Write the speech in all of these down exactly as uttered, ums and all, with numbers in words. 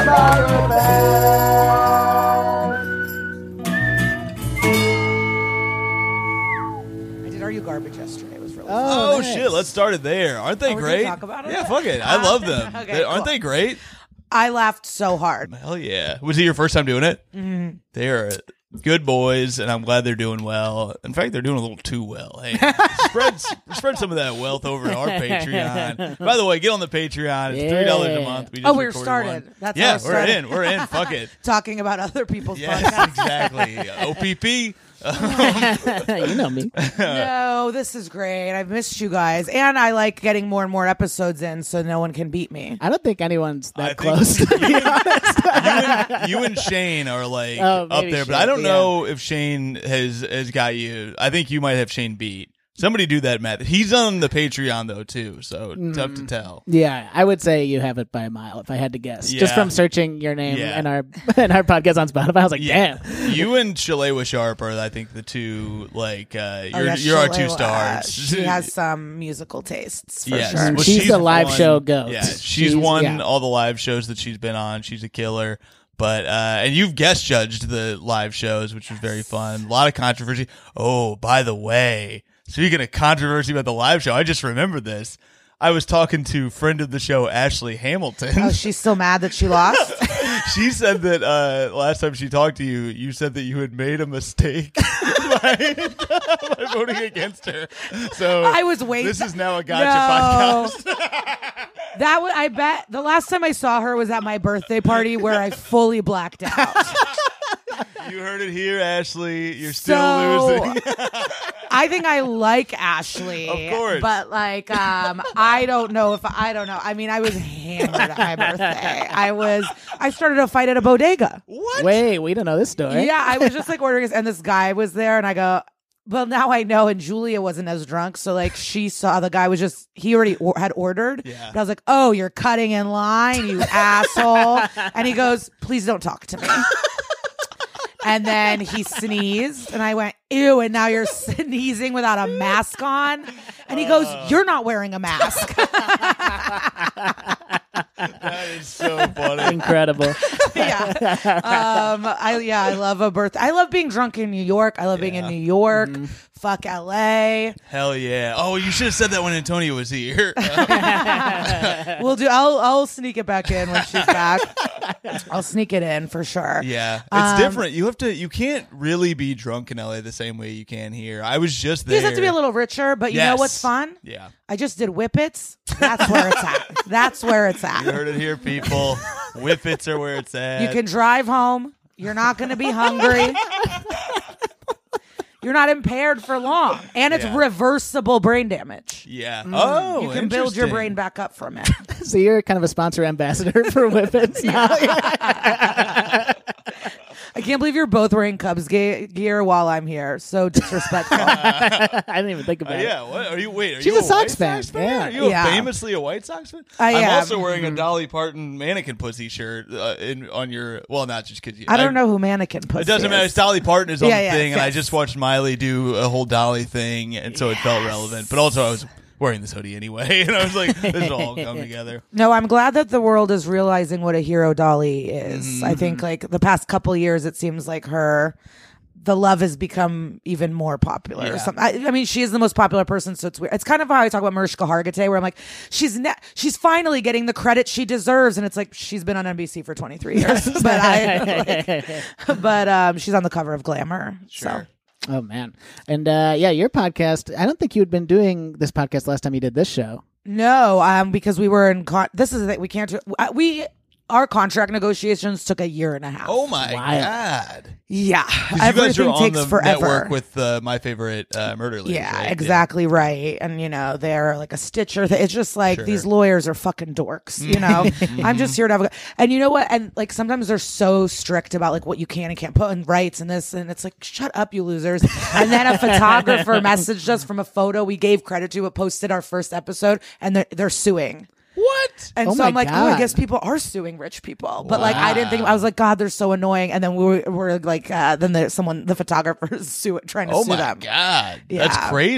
are the best. I did Are You Garbage yesterday. It was really Oh, fun. Oh nice. shit, let's start it there. Aren't they Are we gonna great? talk about it? Yeah, fuck it. I love them. Okay, They- aren't cool. they great? I laughed so hard. Hell yeah. Was it your first time doing it? Mm-hmm. They're good boys, and I'm glad they're doing well. In fact, they're doing a little too well. Hey, spread spread some of that wealth over to our Patreon. By the way, get on the Patreon. It's three dollars a Yeah. month. We just Oh, we're recorded started. one. That's yeah, how we're it started. in. We're in. Fuck it. Talking about other people's Yes, podcasts. exactly. O P P. You know me. No, this is great. I've missed you guys. And I like getting more and more episodes in so no one can beat me. I don't think anyone's I that think close. you, you, and, you and Shane are like Oh, up maybe there, but Shane, I don't yeah. know if Shane has has got you. I think you might have Shane beat. Somebody do that math. He's on the Patreon though too, so tough to tell. Yeah, I would say you have it by a mile if I had to guess. Yeah. Just from searching your name Yeah. and our and our podcast on Spotify, I was like, Yeah, damn. you and Shalewa Sharp are, I think, the two like uh, Oh, you're yeah, you're our two Shalewa, stars. uh, she has some musical tastes for Yes. sure. Well, She's the live won- show goat. Yeah, she's, She's- won yeah. all the live shows that she's been on. She's a killer. But uh, and you've guest judged the live shows, which was very fun. A lot of controversy. Oh, by the way, speaking of controversy about the live show, I just remembered this. I was talking to friend of the show, Ashley Hamilton. Oh, she's still mad that she lost? She said that uh, last time she talked to you, you said that you had made a mistake by, by voting against her. So I was waiting. This is now a gotcha No. podcast. That would, I bet the last time I saw her was at my birthday party where I fully blacked out. You heard it here, Ashley. You're still So, losing. I think I like Ashley. Of course. But like um I don't know if I don't know. I mean, I was hammered at my birthday. I was I started a fight at a bodega. What? Wait, we don't know this story. Yeah, I was just like ordering this, and this guy was there, and I go, well, now I know. And Julia wasn't as drunk, so like she saw the guy was just he already or- had ordered. Yeah. And I was like, oh, you're cutting in line, you asshole. And he goes, please don't talk to me. And then he sneezed, and I went, ew, and now you're sneezing without a mask on. And he goes, you're not wearing a mask. That is so funny. Incredible. Yeah. Um, I, yeah, I love a birth. I love being drunk in New York. I love being in Yeah. New York. Mm-hmm. Fuck L A. Hell yeah. Oh, you should have said that when Antonio was here. We'll do, I'll, I'll sneak it back in when she's back. I'll sneak it in for sure. Yeah. It's Um, different. You have to, you can't really be drunk in L A the same way you can here. I was just You there. just have to be a little richer, but you know Yes. what's fun? Yeah. I just did Whippets. That's where it's at. That's where it's You at. heard it here, people. Whippets are where it's at. You can drive home. You're not going to be hungry. You're not impaired for long. And it's Yeah. reversible brain damage. Yeah. Oh, You can build your interesting. brain back up from it. So you're kind of a sponsor ambassador for Whippets now. I can't believe you're both wearing Cubs ga- gear while I'm here. So disrespectful. I didn't even think Uh, about it. yeah, what are you? Wait, are She's you a a, Sox White fan, Sox fan? yeah. Are you Yeah. a famously a White Sox fan? I I'm am. also wearing a Dolly Parton mannequin pussy shirt uh, in on your. Well, not just because you. I don't know who Mannequin Pussy It doesn't matter. is. It's Dolly Parton is on Yeah, the yeah, thing, and I yes. just watched Miley do a whole Dolly thing, and so it felt relevant. But also, I was wearing this hoodie anyway, and I was like, "This will all come together." No, I'm glad that the world is realizing what a hero Dolly is. Mm-hmm. I think like the past couple years, it seems like her, the love has become even more popular. Yeah. Or something. I, I mean, she is the most popular person, so it's weird. It's kind of how I talk about Mariska Hargitay, where I'm like, she's ne- she's finally getting the credit she deserves, and it's like she's been on N B C for twenty-three years, but I, like, but um, she's on the cover of Glamour. Sure. Oh man, and uh, yeah, your podcast. I don't think you had been doing this podcast last time you did this show. No, um, because we were in. Con- this is the thing, we can't do. uh, We our contract negotiations took a year and a half. Oh my Wild. god! Yeah, 'Cause you everything guys are on takes the forever. network with uh, My Favorite uh, Murder Ladies. Yeah, right? exactly right. And, you know, they're like a Stitcher. Th- It's just like Sure. these lawyers are fucking dorks, you know? I'm just here to have a. And you know what? And like sometimes they're so strict about like what you can and can't put in rights and this. And it's like, shut up, you losers. And then a photographer messaged us from a photo we gave credit to, but posted our first episode, and they're, they're suing. What? And Oh so my I'm like, oh, God. I guess people are suing rich people. But like, I didn't think, I was like, God, they're so annoying. And then we were, we're like, uh, then there's someone, the photographers sue it, trying to Oh sue my them. god! Yeah. That's crazy.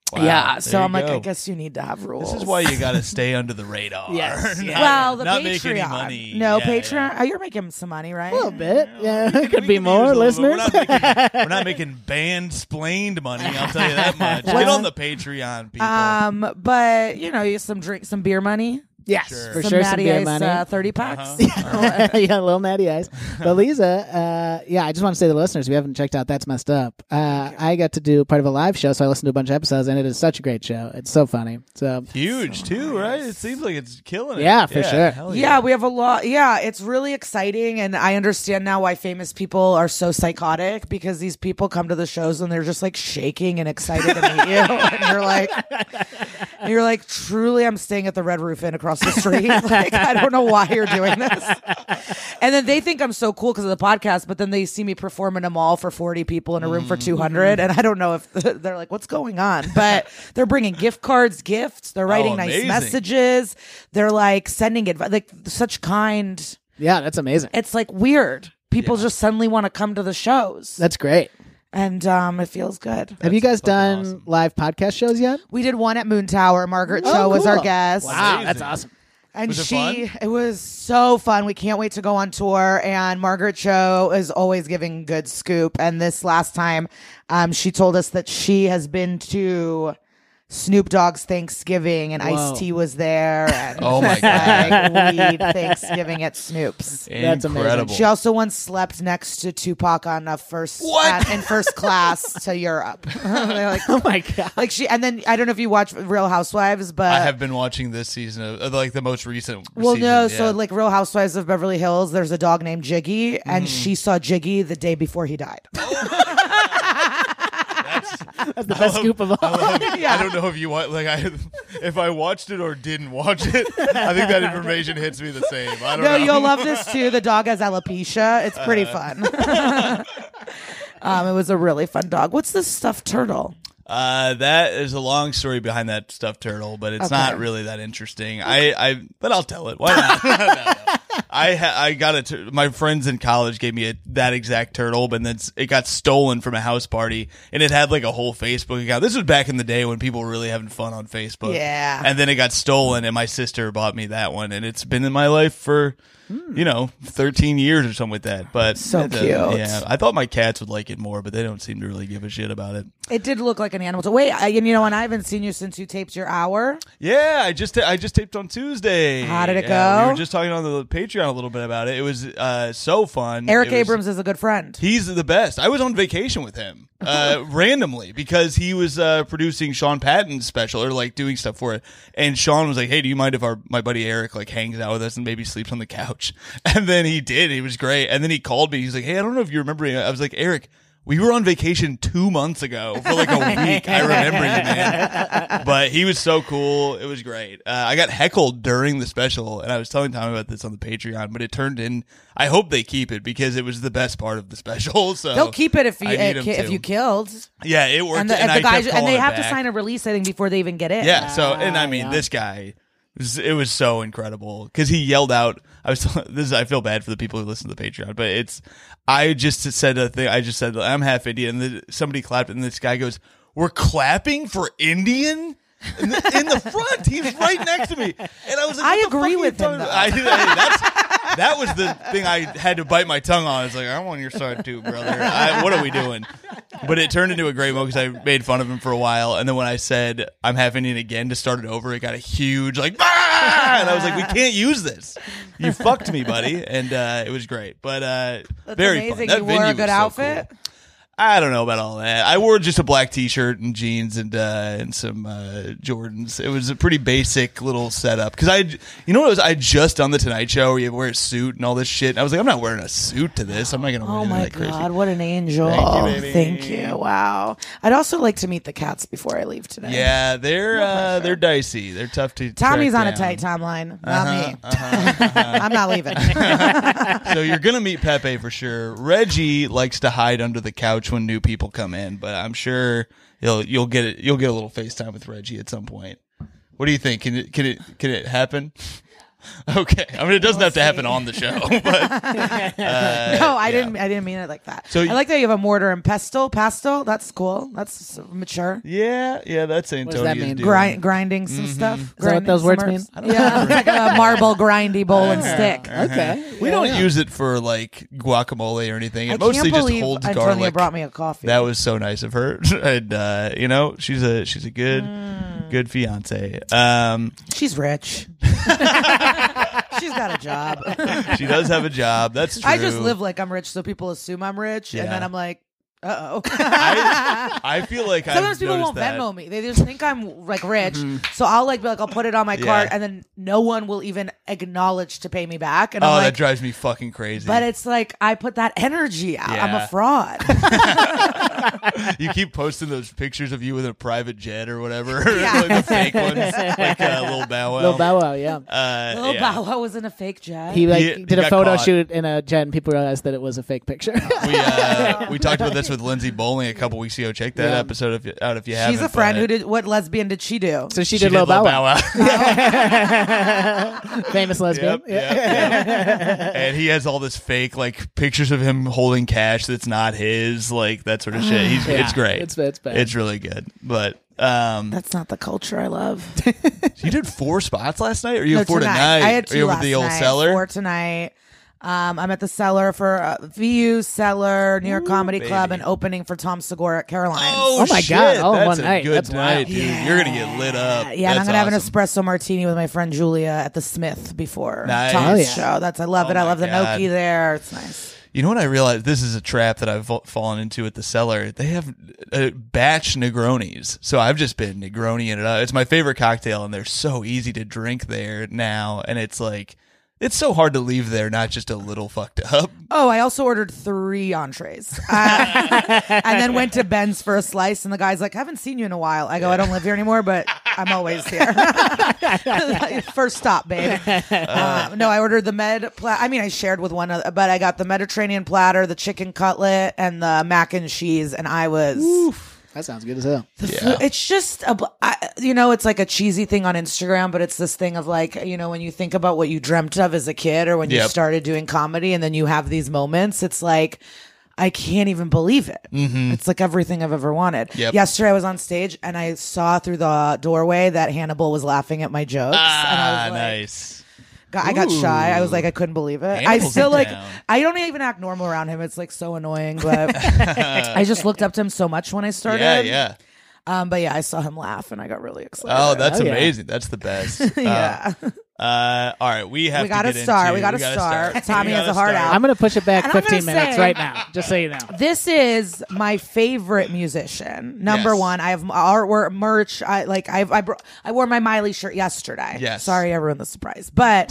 Wow, yeah. there So you I'm like, go. I guess you need to have rules. This is why you got to stay under the radar. Yes, Not- yeah. Well, the not Patreon. make any money. No, Yeah, Patreon. yeah. Oh, you're making some money, right? A little bit. Yeah, We it could can be use more a little bit. listeners. We're not making, we're not making band splained money. I'll tell you that much. Get on the Patreon, people. Um, but you know, you some drink, some beer money. Yes, Sure. for some sure. Some Natty beer Ice, money. uh, thirty packs. Uh-huh. yeah, little natty eyes. But Lisa, uh, yeah, I just want to say to the listeners, if you haven't checked out That's Messed Up, uh, I got to do part of a live show, so I listened to a bunch of episodes, and it is such a great show. It's so funny. So Huge too, right? It seems like it's killing it. Yeah, for sure. hell Yeah, we have a lot. Yeah, it's really exciting, and I understand now why famous people are so psychotic because these people come to the shows and they're just like shaking and excited to meet you, and you're like, and you're like, truly, I'm staying at the Red Roof Inn across the street. Like, I don't know why you're doing this. And then they think I'm so cool because of the podcast, but then they see me perform in a mall for forty people in a room for two hundred, and I don't know if they're like, what's going on? But they're bringing gift cards, gifts. They're writing Oh, nice amazing. messages. They're like sending it like such kind. yeah, that's amazing. It's like weird. People just suddenly want to come to the shows, That's great. and um, it feels good. Have you guys fucking done awesome. live podcast shows yet? We did one at Moon Tower. Margaret Oh, Cho was our cool. guest. Wow, Amazing. that's awesome. And Was it she, fun? it was so fun. We can't wait to go on tour. And Margaret Cho is always giving good scoop. And this last time, um, she told us that she has been to Snoop Dogg's Thanksgiving, and Whoa. Ice-T was there. And Oh my just, like, weed Thanksgiving at Snoop's. That's amazing. Incredible. She also once slept next to Tupac on a first What? uh, in first class to Europe. They're like, Oh my god. like she, and then I don't know if you watch Real Housewives, but I have been watching this season of of, like the most recent. Well, season, no. yeah. So, like Real Housewives of Beverly Hills, there's a dog named Jiggy, and she saw Jiggy the day before he died. That's the best scoop of all. Yeah. I don't know if you want like I if I watched it or didn't watch it. I think that information hits me the same. I don't No, know. you'll love this too. The dog has alopecia. It's pretty fun. um, it was a really fun dog. What's this stuffed turtle? Uh, that is a long story behind that stuffed turtle, but it's Okay. not really that interesting. I, I, but I'll tell it. Why not? No, no. I, ha- I got it. Tur- my friends in college gave me a, that exact turtle, but then it got stolen from a house party, and it had like a whole Facebook account. This was back in the day when people were really having fun on Facebook. Yeah. And then it got stolen, and my sister bought me that one, and it's been in my life for. You know, thirteen years or something like that. But So it, uh, cute. Yeah, I thought my cats would like it more, but they don't seem to really give a shit about it. It did look like an animal. To wait, I, and you know, and I haven't seen you since you taped your hour. Yeah, I just I just taped on Tuesday. How did it Yeah, go? We were just talking on the Patreon a little bit about it. It was uh, so fun. Eric It was- Abrams is a good friend. He's the best. I was on vacation with him uh, randomly because he was uh, producing Sean Patton's special or like doing stuff for it. And Sean was like, "Hey, do you mind if our my buddy Eric like hangs out with us and maybe sleeps on the couch?" And then he did. He was great. And then he called me. He's like, "Hey, I don't know if you remember me." I was like, "Eric, we were on vacation two months ago for like a week. I remember you, man." But he was so cool. It was great. Uh, I got heckled during the special, and I was telling Tommy about this on the Patreon, but it turned in. I hope they keep it because it was the best part of the special. So They'll keep it if you I need uh, him ki- if to. you killed. Yeah, it worked. And the, and and the I guys, kept and they calling it have to back. sign a release, I think, before they even get in. Yeah. So, and I Ah, mean, yeah. this guy, it was, it was so incredible because he yelled out. I was. This is. I feel bad for the people who listen to the Patreon, but it's. I just said a thing. I just said I'm half Indian, and the, somebody clapped, and this guy goes, "We're clapping for Indian." In the, in the front, he's right next to me, and I was like, I what the agree fuck are with you him, talking though. about? I, I- that's, that was the thing I had to bite my tongue on. It's like, I'm on your side too, brother. I, what are we doing? But it turned into a great moment because I made fun of him for a while, and then when I said I'm half Indian again to start it over, it got a huge like, ah! And I was like, we can't use this. You fucked me, buddy, and uh, it was great. But uh, That's very amazing. fun. That You wore venue a good was so outfit. cool. I don't know about all that. I wore just a black T-shirt and jeans and uh, and some uh, Jordans. It was a pretty basic little setup because I, you know what it was? I had just done the Tonight Show where you wear a suit and all this shit. And I was like, I'm not wearing a suit to this. I'm not gonna. Oh wear my that crazy. God, what an angel. Thank you, baby. Thank you. Wow. I'd also like to meet the cats before I leave today. Yeah, they're uh, they're dicey. They're tough to. Tommy's track on a down. tight timeline. Not Uh-huh, me. uh-huh, uh-huh. I'm not leaving. So you're gonna meet Pepe for sure. Reggie likes to hide under the couch when new people come in, but I'm sure you'll you'll get it. You'll get a little FaceTime with Reggie at some point. What do you think? Can it can it can it happen? Okay. I mean, it doesn't We'll have to happen see. on the show, but uh, No, I yeah. didn't. I didn't mean it like that. So I you- like that you have a mortar and pestle. Pestle. That's cool. That's mature. Yeah, yeah, that's does Antonio's that mean? doing. Grind, grinding some stuff. Is that what Grinding those some words herbs. mean? I don't know. Yeah, it's like a marble grindy bowl and stick. Okay. We Yeah, don't yeah. use it for like guacamole or anything. It I mostly can't just believe holds Antonia garlic. brought me a coffee. That was so nice of her, and uh, you know she's a she's a good Mm. good fiance. Um, She's rich. She's got a job. she does have a job. That's true. I just live like I'm rich, so people assume I'm rich, Yeah. and then I'm like, uh oh. I, I feel like Sometimes I've people noticed won't that. Venmo me. They just think I'm like rich. So I'll like be like, I'll put it on my Yeah. card, and then no one will even acknowledge to pay me back. And Oh, I'm that like, drives me fucking crazy. but it's like I put that energy out. I'm Yeah. a fraud. You keep posting those pictures of you with a private jet or whatever, Yeah. like the fake ones, like uh, little Bow Wow. Little Bow Wow, yeah. Uh, Little yeah. Bow Wow was in a fake jet. He like He- he did a got photo caught. shoot in a jet, and people realized that it was a fake picture. We uh, we talked about this with Lindsay Bowling a couple weeks ago. Check that Yeah. episode if you, out if you haven't. She's a friend but who did. What lesbian did she do? so she, She did Little Bow Wow, Wow. famous lesbian. Yep, yep, yep. And he has all this fake like pictures of him holding cash that's not his, like that sort of shit. He's Yeah, it's great. It's it's bad. It's really good. But um, That's not the culture I love. you did four spots last night, or you No, have four tonight? I had Are two you over last at the old night. cellar? Four tonight. Um, I'm at the cellar for uh, V U Cellar, New York Comedy Club, baby. and opening for Tom Segura at Caroline's. Oh, Oh my shit. God, all in That's one a night. Good That's night, wild. dude. You're gonna get lit up. Yeah, and I'm That's gonna have an awesome. espresso martini with my friend Julia at the Smith before Nice. Tom's Oh, yeah. show. That's I love Oh it. I my love the God. gnocchi there. It's nice. You know what I realized? This is a trap that I've fa- fallen into at the cellar. They have uh, batch Negronis. So I've just been Negroniing it up. It's my favorite cocktail, and they're so easy to drink there now. And it's like, it's so hard to leave there not just a little fucked up. Oh, I also ordered three entrees, uh, and then went to Ben's for a slice. And the guy's like, "I haven't seen you in a while." I go, "I don't live here anymore, but I'm always here." First stop, babe. Uh, no, I ordered the med. Pla- I mean, I shared with one, other, but I got the Mediterranean platter, the chicken cutlet, and the mac and cheese. And I was. That sounds good as hell. The Yeah. food, it's just a, bl- I, you know, it's like a cheesy thing on Instagram, but it's this thing of like, you know, when you think about what you dreamt of as a kid or when you Yep. started doing comedy and then you have these moments, it's like, I can't even believe it. Mm-hmm. It's like everything I've ever wanted. Yep. Yesterday I was on stage and I saw through the doorway that Hannibal was laughing at my jokes. and I Ah, was like, nice. got- I got shy. I was like, I couldn't believe it. I Hannibal's still like, down. I don't even act normal around him. It's like so annoying, but I just looked up to him so much when I started. Yeah, yeah. Um, but yeah, I saw him laugh and I got really excited. Oh, that's Oh, yeah. amazing. That's the best. yeah. Uh, uh, all right, we have We gotta to get start. into- We gotta gotta start. Tommy We has gotta a heart start. out. I'm gonna push it back And I'm fifteen gonna minutes say- right now, just so you know. This is my favorite musician. Number Yes. one. I have artwork, merch. I like. I've, I br- I wore my Miley shirt yesterday. Yes. Sorry, I ruined the surprise, but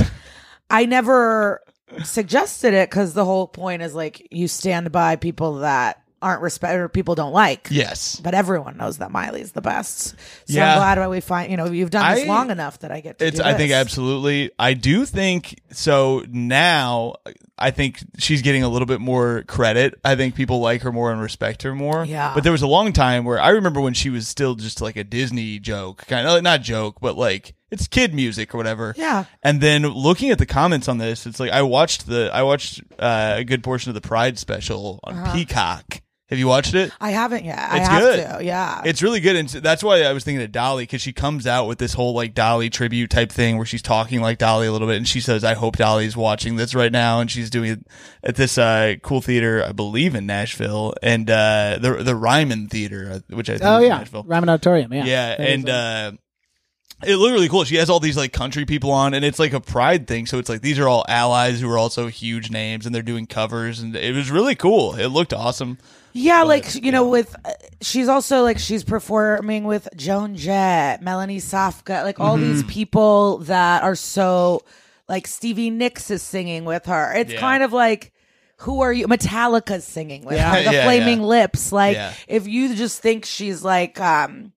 I never suggested it because the whole point is like you stand by people that aren't respect or people don't like. Yes. But everyone knows that Miley's the best. So Yeah. I'm glad we find, you know, you've done this I- long enough that I get to It's. do I think this. absolutely. I do think so. Now, I think she's getting a little bit more credit. I think people like her more and respect her more. Yeah. But there was a long time where I remember when she was still just like a Disney joke, kind of not joke, but like it's kid music or whatever. Yeah. And then looking at the comments on this, it's like I watched the I watched uh, a good portion of the Pride special on Uh-huh. Peacock. Have you watched it? I haven't yet. I It's have good. to. Yeah. It's really good, and that's why I was thinking of Dolly, because she comes out with this whole like Dolly tribute type thing where she's talking like Dolly a little bit, and she says, "I hope Dolly's watching this right now," and she's doing it at this uh, cool theater, I believe in Nashville, and uh, the the Ryman Theater, which I think Oh is in yeah, Nashville. Ryman Auditorium. Yeah, Yeah, That is and a- uh, it looked really cool. She has all these like country people on, and it's like a Pride thing. So it's like these are all allies who are also huge names, and they're doing covers, and it was really cool. It looked awesome. Yeah, But, like you you know, know. with uh, she's also like she's performing with Joan Jett, Melanie Safka, like all these people that are so like Stevie Nicks is singing with her. It's Yeah. kind of like who are you? Metallica's singing with Yeah. her. The Yeah, Flaming yeah. Lips. Like Yeah. if you just think she's like um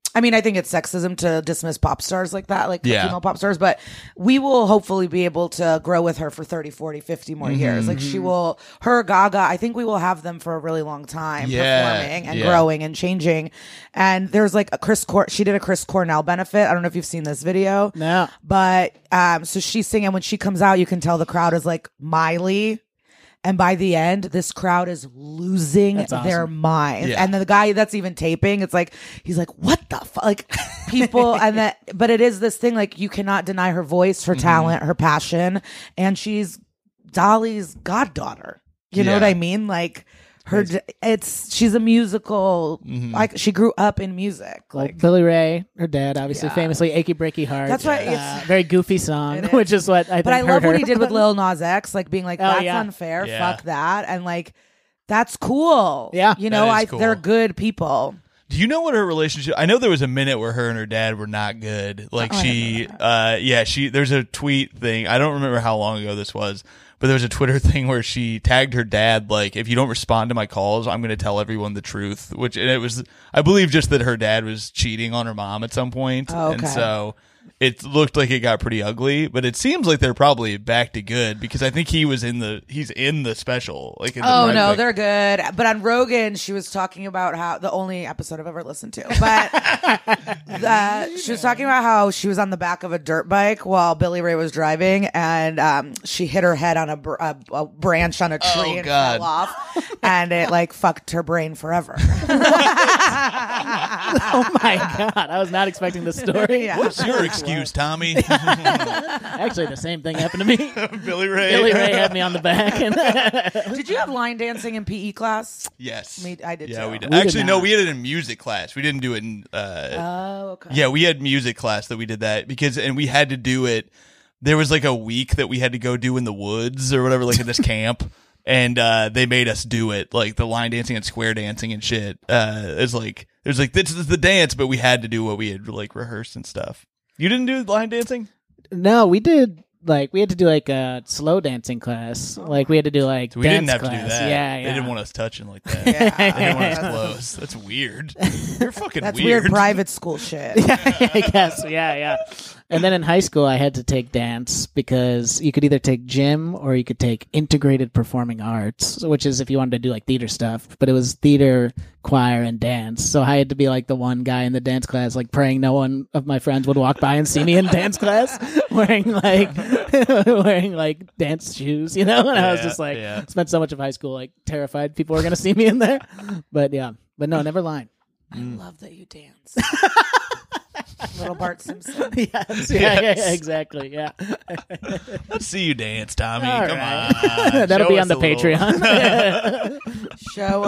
I mean, I think it's sexism to dismiss pop stars like that, like Yeah. female pop stars, but we will hopefully be able to grow with her for thirty, forty, fifty more Mm-hmm. years. Like she will, her, Gaga, I think we will have them for a really long time Yeah. performing and Yeah. growing and changing. And there's like a Chris Cor- she did a Chris Cornell benefit. I don't know if you've seen this video. No. But um, so she's singing. When she comes out, you can tell the crowd is like Miley. And by the end, this crowd is losing That's awesome. their minds. Yeah. And the guy that's even taping, it's like, he's like, what the fuck? Like, people, and that, but it is this thing, like, you cannot deny her voice, her talent, her passion. And she's Dolly's goddaughter. You know Yeah. what I mean? Like, her, it's, she's a musical, like, she grew up in music. Well, Like, Billy Ray, her dad, obviously Yeah. famously "Achy Breaky Heart." That's why Uh, it's- very goofy song, It is. which is what I think but I hurt love what her. he did with Lil Nas X, like being like, Oh, that's yeah. unfair, Yeah. fuck that. And like, that's cool. Yeah. You know, That I is cool. they're good people. Do you know what her relationship? I know there was a minute where her and her dad were not good. Like Oh, I she, uh, yeah, she. There's a tweet thing. I don't remember how long ago this was, but there was a Twitter thing where she tagged her dad. Like, if you don't respond to my calls, I'm going to tell everyone the truth. Which and it was, I believe, just that her dad was cheating on her mom at some point, Oh, and okay. so it looked like it got pretty ugly. But it seems like they're probably back to good because I think he was in the he's in the special. Like, in the Oh Red no, Bank. they're good. But on Rogan, she was talking about how the only episode I've ever listened to. But the, she was talking about how she was on the back of a dirt bike while Billy Ray was driving, and um, she hit her head on a, br- a, a branch on a tree Oh, and God. fell off, and it like fucked her brain forever. Oh my god, I was not expecting this story. Yeah. What's your excuse, Tommy? Actually, the same thing happened to me. Billy Ray. Billy Ray had me on the back, and Did you have line dancing in P E class? Yes. Me- I did Yeah, too. we did. We did Actually, no, not. we had it in music class. We didn't do it in. Uh, Oh, okay. yeah, we had music class that we did that because, and we had to do it. There was like a week that we had to go do in the woods or whatever, like in this camp, and uh, they made us do it, like the line dancing and square dancing and shit. Uh, it's like there's like this is the dance, but we had to do what we had like rehearsed and stuff. You didn't do line dancing? no, we did like we had to do like a slow dancing class. Like we had to do like We dance didn't have class. to do that. Yeah, yeah. They didn't want us touching like that. Yeah. They didn't want us close. That's weird. You're fucking That's weird. weird private school shit. I guess. Yeah, yeah. And then in high school, I had to take dance because you could either take gym or you could take integrated performing arts, which is if you wanted to do like theater stuff. But it was theater, choir, and dance. So I had to be like the one guy in the dance class, like praying no one of my friends would walk by and see me in dance class wearing like wearing like dance shoes, you know. And I was Yeah, just like, yeah. spent so much of high school like terrified people were gonna see me in there. But yeah, but no, never line. I love that you dance. Little Bart Simpson. Yes, yeah, yeah, yeah, exactly, yeah. Let's see you dance, Tommy. All Come right. on. That'll Show be us on the a little. Patreon. Show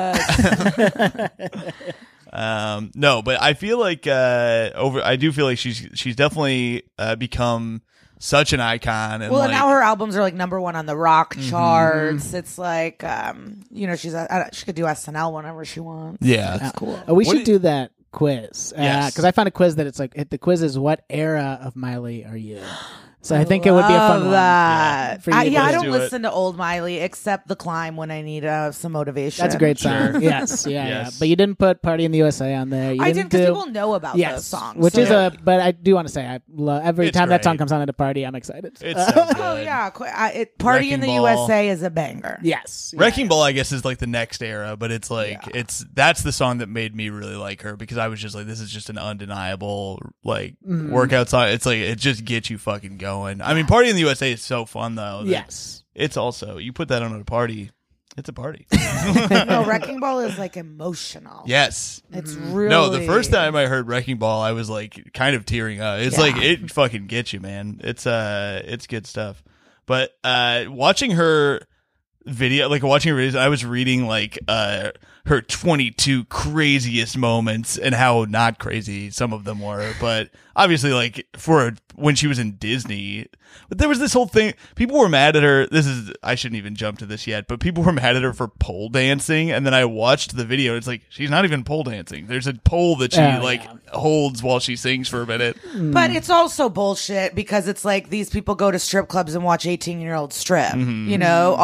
us. Um, no, but I feel like uh, over. I do feel like she's she's definitely uh, become such an icon. And Well, like, and now her albums are like number one on the rock charts. It's like, um, you know, she's a, she could do S N L whenever she wants. yeah, That's cool. Uh, we What should did- do that quiz because Yes. I found a quiz that it's like it, the quiz is what era of Miley are you? So I think it would be a fun Love one. that. For you I, to yeah, I do. don't do it. listen to old Miley except The Climb when I need uh, some motivation. That's a great song. Sure. Yes, yeah, yeah. Yes. But you didn't put "Party in the U S A" on there. You I did didn't because do. people know about Yes, those songs. which so- is a. But I do want to say, I love every It's time that song great. comes on at a party. I'm excited. it's so good. Oh yeah, qu- I, it, Party in the Wrecking Ball. U S A is a banger. yes, yeah. Wrecking Ball, I guess, is like the next era, but it's like Yeah. it's that's the song that made me really like her because I was just like, this is just an undeniable like Mm-hmm. workout song. It's like it just gets you fucking going. I mean, Party in the U S A is so fun though. that Yes. it's also you put that on at a party, it's a party. No, Wrecking Ball is like emotional. Yes. It's really No, the first time I heard Wrecking Ball, I was like kind of tearing up. It's like Yeah. it fucking gets you, man. It's uh, it's good stuff. But uh, watching her video, like watching her videos, I was reading like uh her twenty-two craziest moments and how not crazy some of them were. But obviously, like for when she was in Disney, but there was this whole thing. People were mad at her. This is I shouldn't even jump to this yet, but people were mad at her for pole dancing. And then I watched the video. It's like she's not even pole dancing. There's a pole that she Oh, like yeah. holds while she sings for a minute. But it's also bullshit because it's like these people go to strip clubs and watch eighteen year olds strip. Mm-hmm. You know, all the porn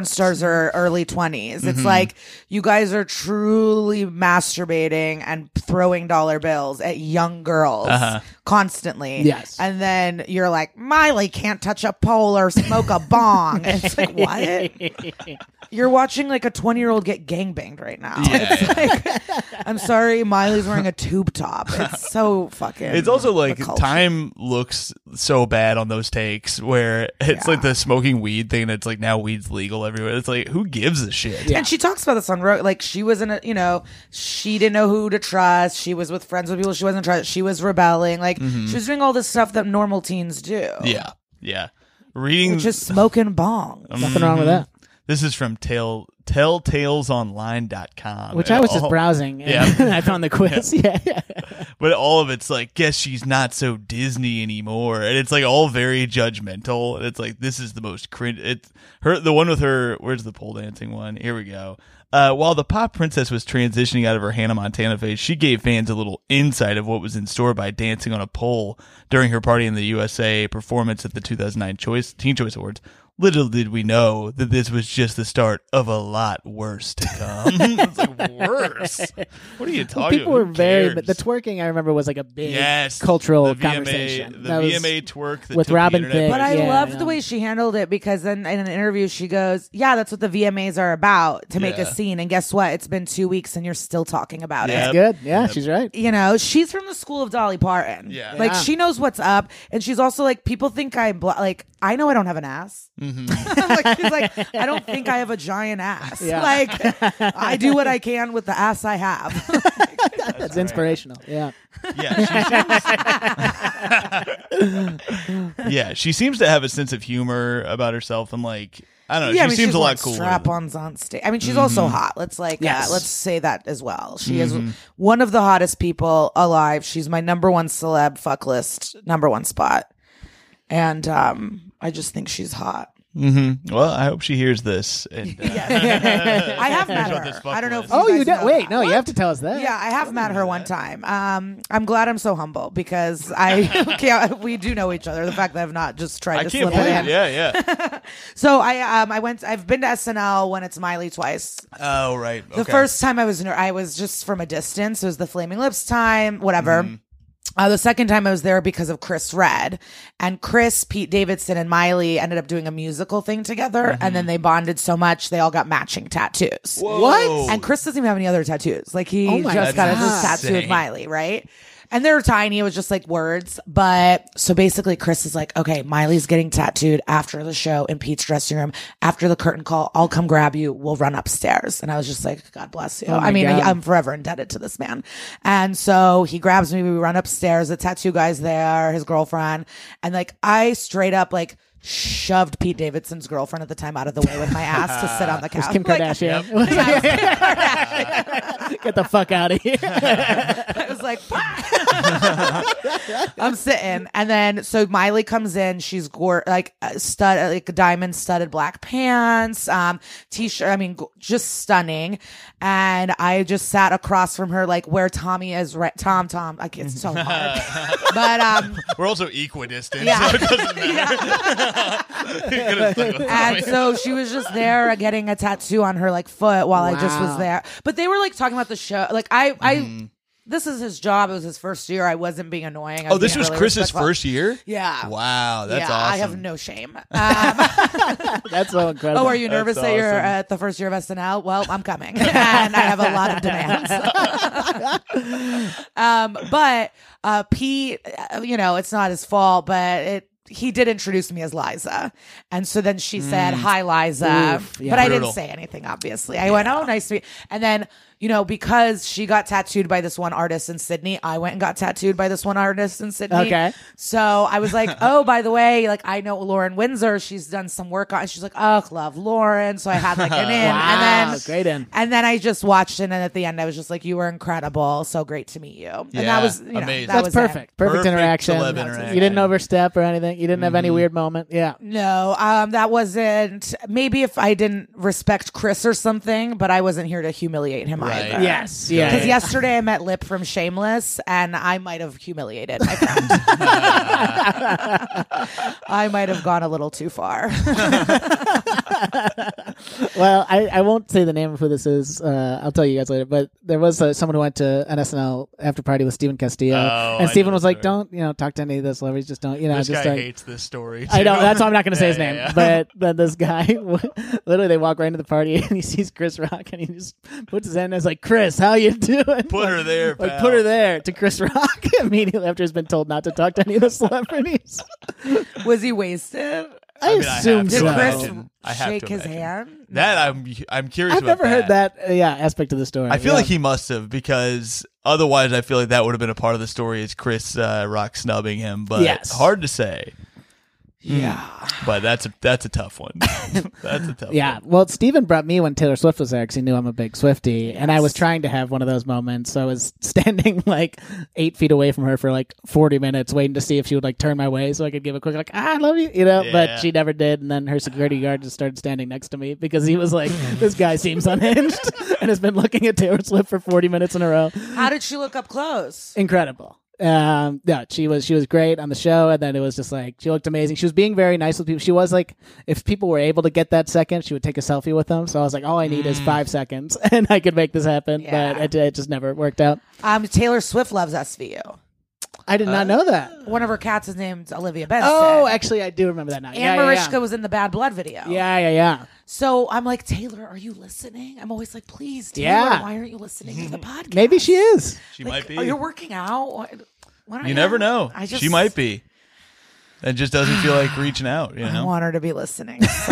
porn stars are early twenties. It's Mm-hmm. like you guys are truly masturbating and throwing dollar bills at young girls Uh-huh. constantly. Yes. And then you're like, Miley can't touch a pole or smoke a bong. And it's like, what? You're watching like a twenty year old get gangbanged right now. Yeah. It's like, I'm sorry, Miley's wearing a tube top. It's so fucking. It's also like the culture. time looks so bad on those takes where it's Yeah. like the smoking weed thing that's like now weed's legal everywhere. It's like, who gives a shit? Yeah. And she talks about this on Ro- like she was in a, you know, she didn't know who to trust. She was with friends with people she wasn't trust. She was rebelling. Like she was doing all this stuff that normal teens do. Mm-hmm. Yeah. Yeah. Reading Just smoking bongs. Nothing wrong with that. this is from tail telltales online dot com. Which I was just All- browsing. And Yeah. I found the quiz. Yeah. yeah. But all of it's like, guess she's not so Disney anymore, and it's like all very judgmental. And it's like, this is the most cringe. It's her, the one with her. Where's the pole dancing one? Here we go. Uh, while the pop princess was transitioning out of her Hannah Montana phase, she gave fans a little insight of what was in store by dancing on a pole during her Party in the U S A performance at the two thousand nine Choice Teen Choice Awards. Little did we know that this was just the start of a lot worse to come. It's like, worse? What are you talking Well, people about? were Who very. cares? The twerking, I remember, was like a big Yes, cultural the V M A, conversation. The That V was- M A twerk that with took the Robin internet Thicke. But by I Yeah, loved yeah. the way she handled it because then in an interview she goes, "Yeah, that's what the V M As are about, to make Yeah. a scene." And guess what? It's been two weeks and you're still talking about Yeah. it. Good. Yeah, Yep. she's right. You know, she's from the school of Dolly Parton. Yeah. Like Yeah. she knows what's up, and she's also like, people think I'm bla- like I know I don't have an ass. Mm-hmm. like she's like, I don't think I have a giant ass. Yeah. Like I do what I can with the ass I have. That's inspirational. Yeah. Yeah, she seems, yeah, she seems to have a sense of humor about herself, and like, I don't know, yeah, she I mean, seems she's a lot worn cooler. strap-ons on stage. I mean, she's also hot. Let's like, Yes. uh, let's say that as well. She is one of the hottest people alive. She's my number one celeb fuck list, number one spot, and um, I just think she's hot. Mm-hmm. Well, I hope she hears this. And, uh, I have met about this her. fuck I don't know. If list. you Oh, you guys don't. know Wait, that. no, you have to tell us that. Yeah, I have met her one time. Um, I'm glad I'm so humble because I can't, we do know each other. The fact that I've not just tried I to can't slip it believe in. it. Yeah, yeah. So I um I went. I've been to S N L when it's Miley twice. Oh, right. The Okay. first time I was ner- I was just from a distance. It was the Flaming Lips time, whatever. Mm-hmm. Uh, the second time I was there because of Chris Red, and Chris, Pete Davidson, and Miley ended up doing a musical thing together, Mm-hmm. and then they bonded so much they all got matching tattoos. Whoa. And Chris doesn't even have any other tattoos. Like he Oh my just got God. a this tattoo with Insane. Miley, right? And they're tiny. It was just like words. But so basically, Chris is like, okay, Miley's getting tattooed after the show in Pete's dressing room. After the curtain call, I'll come grab you. We'll run upstairs. And I was just like, God bless you. Oh my I mean, God. I'm forever indebted to this man. And so he grabs me. We run upstairs. The tattoo guy's there, his girlfriend. And like, I straight up like shoved Pete Davidson's girlfriend at the time out of the way with my ass to sit on the It was couch. Kim Like, Kardashian. Get the fuck out of here. I was like, I'm sitting, and then so Miley comes in. She's gore like uh, stud, uh, like diamond studded black pants, um, t-shirt. I mean, g- just stunning. And I just sat across from her, like where Tommy is. Right, Tom, Tom. Like it's so hard, but um, We're also equidistant, Yeah. so it doesn't matter. You could've stuck with and Tommy. so she was just there uh, getting a tattoo on her like foot while I just was Wow. there. But they were like talking about the show. Like I, I. Mm-hmm. This is his job. It was his first year. I wasn't being annoying. I Oh, this being was really Chris's respectful. first year? Yeah. Wow, that's yeah, awesome. I have no shame. Um, That's so incredible. oh, are you nervous That's that you're awesome. at the first year of S N L? Well, I'm coming, and I have a lot of demands. um, but uh, Pete, uh, you know, it's not his fault, but it. He did introduce me as Liza. And so then she said, hi, Liza. Oof, yeah. But I Brutal. didn't say anything, obviously. I went, oh, nice to meet you. And then, you know, because she got tattooed by this one artist in Sydney, I went and got tattooed by this one artist in Sydney. Okay. So I was like, oh, by the way, like I know Lauren Windsor. She's done some work on. She's like, oh, love Lauren. So I had like an in, Wow, and then great in. and then I just watched it, and at the end, I was just like, you were incredible. So great to meet you. And Yeah, that was, you know, amazing. that That's was it. perfect. perfect. Perfect interaction. celeb You interaction. didn't overstep or anything. You didn't have any weird moment. Yeah. No, um, that wasn't. Maybe if I didn't respect Chris or something, but I wasn't here to humiliate him Right. either. Yes. Yeah. Because yeah. yesterday I met Lip from Shameless, and I might have humiliated my friend. I might have gone a little too far. Well, I, I won't say the name of who this is. Uh, I'll tell you guys later. But there was uh, someone who went to an S N L after party with Stephen Castillo, Oh, and I Stephen know was the like, story. "Don't you know talk to any of the celebrities? Just don't you know This just guy don't." hates this story. I know too. that's why I'm not going to say Yeah, his yeah, name. yeah. But then this guy, literally, they walk right into the party and he sees Chris Rock and he just puts his hand and is like, "Chris, how you doing?" Put her there, Like pal. put her there to Chris Rock immediately after he's been told not to talk to any of the celebrities. Was he wasted? I, I mean, I have assume to Did so. Chris imagine. I have shake to his imagine. hand? That I'm I'm curious. I've about never heard that uh, yeah aspect of the story. I feel Yeah. like he must have, because otherwise I feel like that would have been a part of the story, is Chris uh, Rock snubbing him. But Yes. hard to say. Yeah. But that's a that's a tough one. That's a tough Yeah, one. well, Steven brought me when Taylor Swift was there because he knew I'm a big Swiftie, and I was trying to have one of those moments. So I was standing like eight feet away from her for like forty minutes, waiting to see if she would like turn my way so I could give a quick like, ah, I love you, you know. Yeah. But she never did, and then her security guard just started standing next to me because he was like, this guy seems unhinged and has been looking at Taylor Swift for forty minutes in a row. How did she look up close? Incredible. Um, yeah, she was she was great on the show, and then it was just like she looked amazing. She was being very nice with people. She was like, if people were able to get that second, she would take a selfie with them. So I was like, all I need is five seconds, and I could make this happen. Yeah. But it, it just never worked out. Um, Taylor Swift loves S V U. I did not know that. One of her cats is named Olivia Benson. Oh, actually, I do remember that now. and yeah, Mariska yeah, was in the Bad Blood video. yeah, yeah, yeah. So I'm like, Taylor, are you listening? I'm always like, please, Taylor, Yeah. why aren't you listening to the podcast? Maybe she is. She Like, might be. Are you working out? Why, why don't You never know. I just She might be. It just doesn't feel like reaching out, you I know? want her to be listening so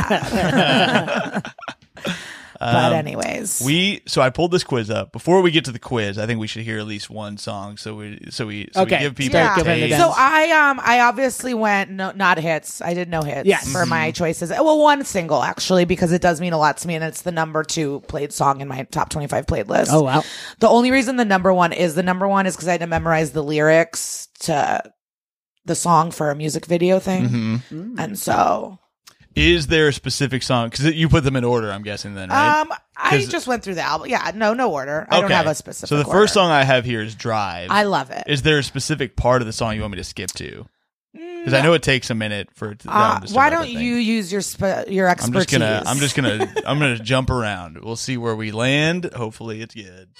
bad. But Um, anyways, We so I pulled this quiz up. Before we get to the quiz, I think we should hear at least one song so we so we so Okay. we give people Yeah. a Give it a taste. dance. so I um I obviously went no, not hits. I did no hits Yes. for my choices. Well, one single actually because it does mean a lot to me, and it's the number two played song in my top twenty-five playlist. Oh wow. The only reason the number one is the number one is because I had to memorize the lyrics to the song for a music video thing, Mhm. and so Is there a specific song? Because you put them in order, I'm guessing then, right? um I 'Cause- just went through the album. Yeah, no, no order. I don't Okay. have a specific. So the order. first song I have here is Drive. I love it. Is there a specific part of the song you want me to skip to? Because I know it takes a minute for it to, that Uh, one to start why up, I don't think. you use your spe- your I'm expertise? just gonna I'm just gonna I'm gonna jump around. We'll see where we land. Hopefully it's good.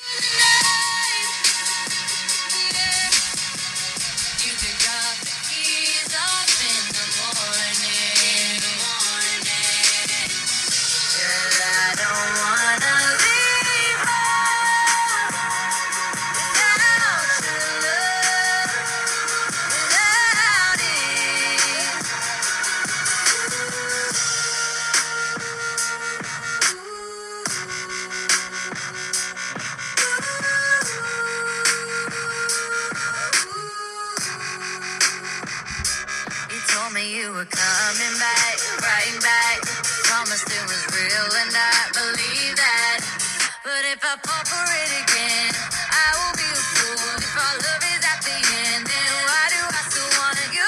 You told me you were coming back, right back. Promised it was real and I believe that. But if I fall for it again, I will be a fool. If our love is at the end, then why do I still want you?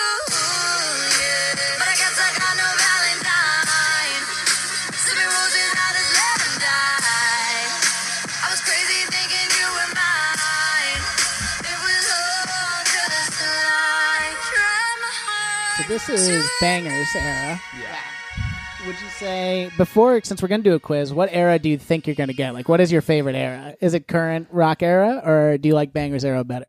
Yeah. But I guess I got no Valentine. Sipping roses, I just let them die. I was crazy thinking you were mine. It was all just a lie. Tried my So hardest this is to Bangers era. Would you say before, since we're gonna do a quiz, what era do you think you're gonna get? Like, what is your favorite era? Is it current rock era, or do you like Bangers era better?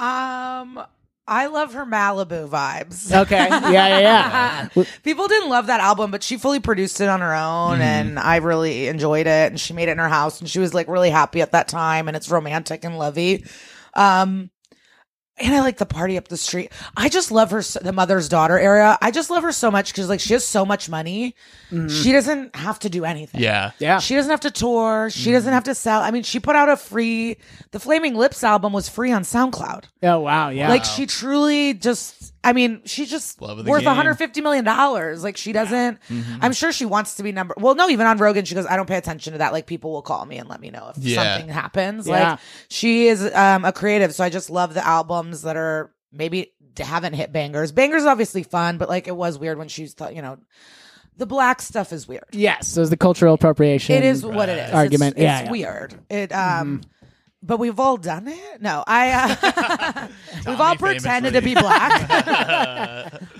Um, I love her Malibu vibes. Okay, yeah, yeah, yeah. People didn't love that album, but she fully produced it on her own, and I really enjoyed it. And she made it in her house, and she was like really happy at that time, and it's romantic and lovey. Um, and I like the party up the street. I just love her, so- the mother's daughter era. I just love her so much because like she has so much money. She doesn't have to do anything. Yeah. Yeah. She doesn't have to tour. She doesn't have to sell. I mean, she put out a free, the Flaming Lips album was free on SoundCloud. Oh wow, yeah. Like she truly just, I mean, she's just Love of the worth game. one hundred fifty million dollars. Like she doesn't, I'm sure she wants to be number, well, no, even on Rogan, she goes, I don't pay attention to that. Like people will call me and let me know if Yeah. something happens. Yeah. Like she is um, a creative. So I just love the albums that are maybe haven't hit bangers. Bangers is obviously fun, but like it was weird when she's, th- you know, the black stuff is weird. yes, there's the cultural appropriation. It is what it is. Argument. It's, Yeah, it's yeah. weird. It um but we've all done it. No, I uh we've all Tommy pretended to be black.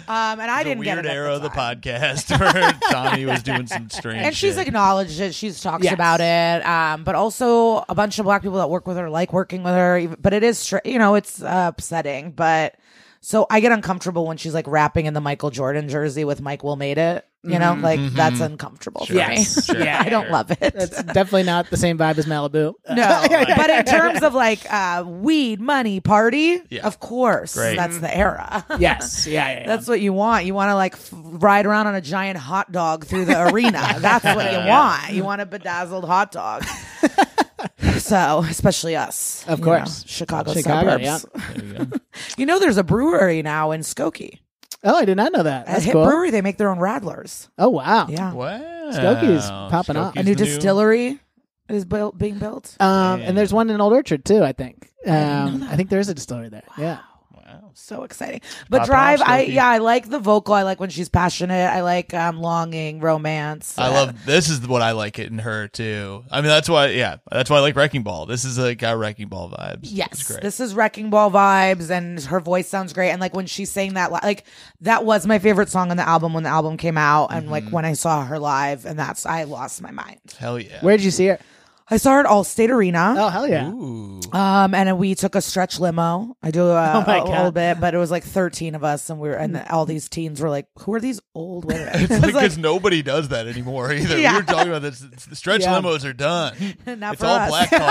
Um, and I It's a didn't get weird it at era the of the time. podcast where Tommy was doing some strange And she's shit. acknowledged it. She's talked Yes. about it. Um, but also a bunch of black people that work with her like working with her. even- But it is, str- you know, it's uh, upsetting. But so I get uncomfortable when she's like rapping in the Michael Jordan jersey with Mike Will Made It. You know, like that's uncomfortable Sure. for me. Yes. Sure. I don't love it. It's definitely not the same vibe as Malibu. No, but in terms of like uh, weed, money, party, Yeah. of course, Great. that's the era. Yes. Yeah. Yeah. yeah. That's what you want. You want to like f- ride around on a giant hot dog through the arena. That's what you want. You want a bedazzled hot dog. So, especially us, Of you course. know, Chicago, Chicago, suburbs. There you go. You know, there's a brewery now in Skokie. Oh, I did not know that. At That's Hip cool. Brewery, they make their own Radlers. Oh, wow. Yeah, Wow. Skokie's popping off. a new the distillery is built, being built. Um, Dang. and there's one in Old Orchard too. I think. know Um, that. I think there is a distillery there. Yeah. Wow. So exciting. But Popping Drive, off, I Skokie. yeah, I like the vocal. I like when she's passionate. I like um, longing, romance. I Uh, love this is what I like it in her too. I mean that's why yeah, that's why I like Wrecking Ball. This is like got Wrecking Ball vibes. It's Yes, great. this is Wrecking Ball vibes, and her voice sounds great. And like when she's saying that, li- like that was my favorite song on the album when the album came out, and like when I saw her live, and that's I lost my mind. Hell yeah. Where did you see her? I saw her at Allstate Arena. Oh, hell yeah. Ooh. Um, and then we took a stretch limo. I do uh, Oh my a, God. little bit, but it was like thirteen of us, and we were, and then all these teens were like, "Who are these old women?" It's It was because nobody does that anymore either. Yeah. We were talking about this. The stretch Yeah. limos are done. Not It's for all us. black cars.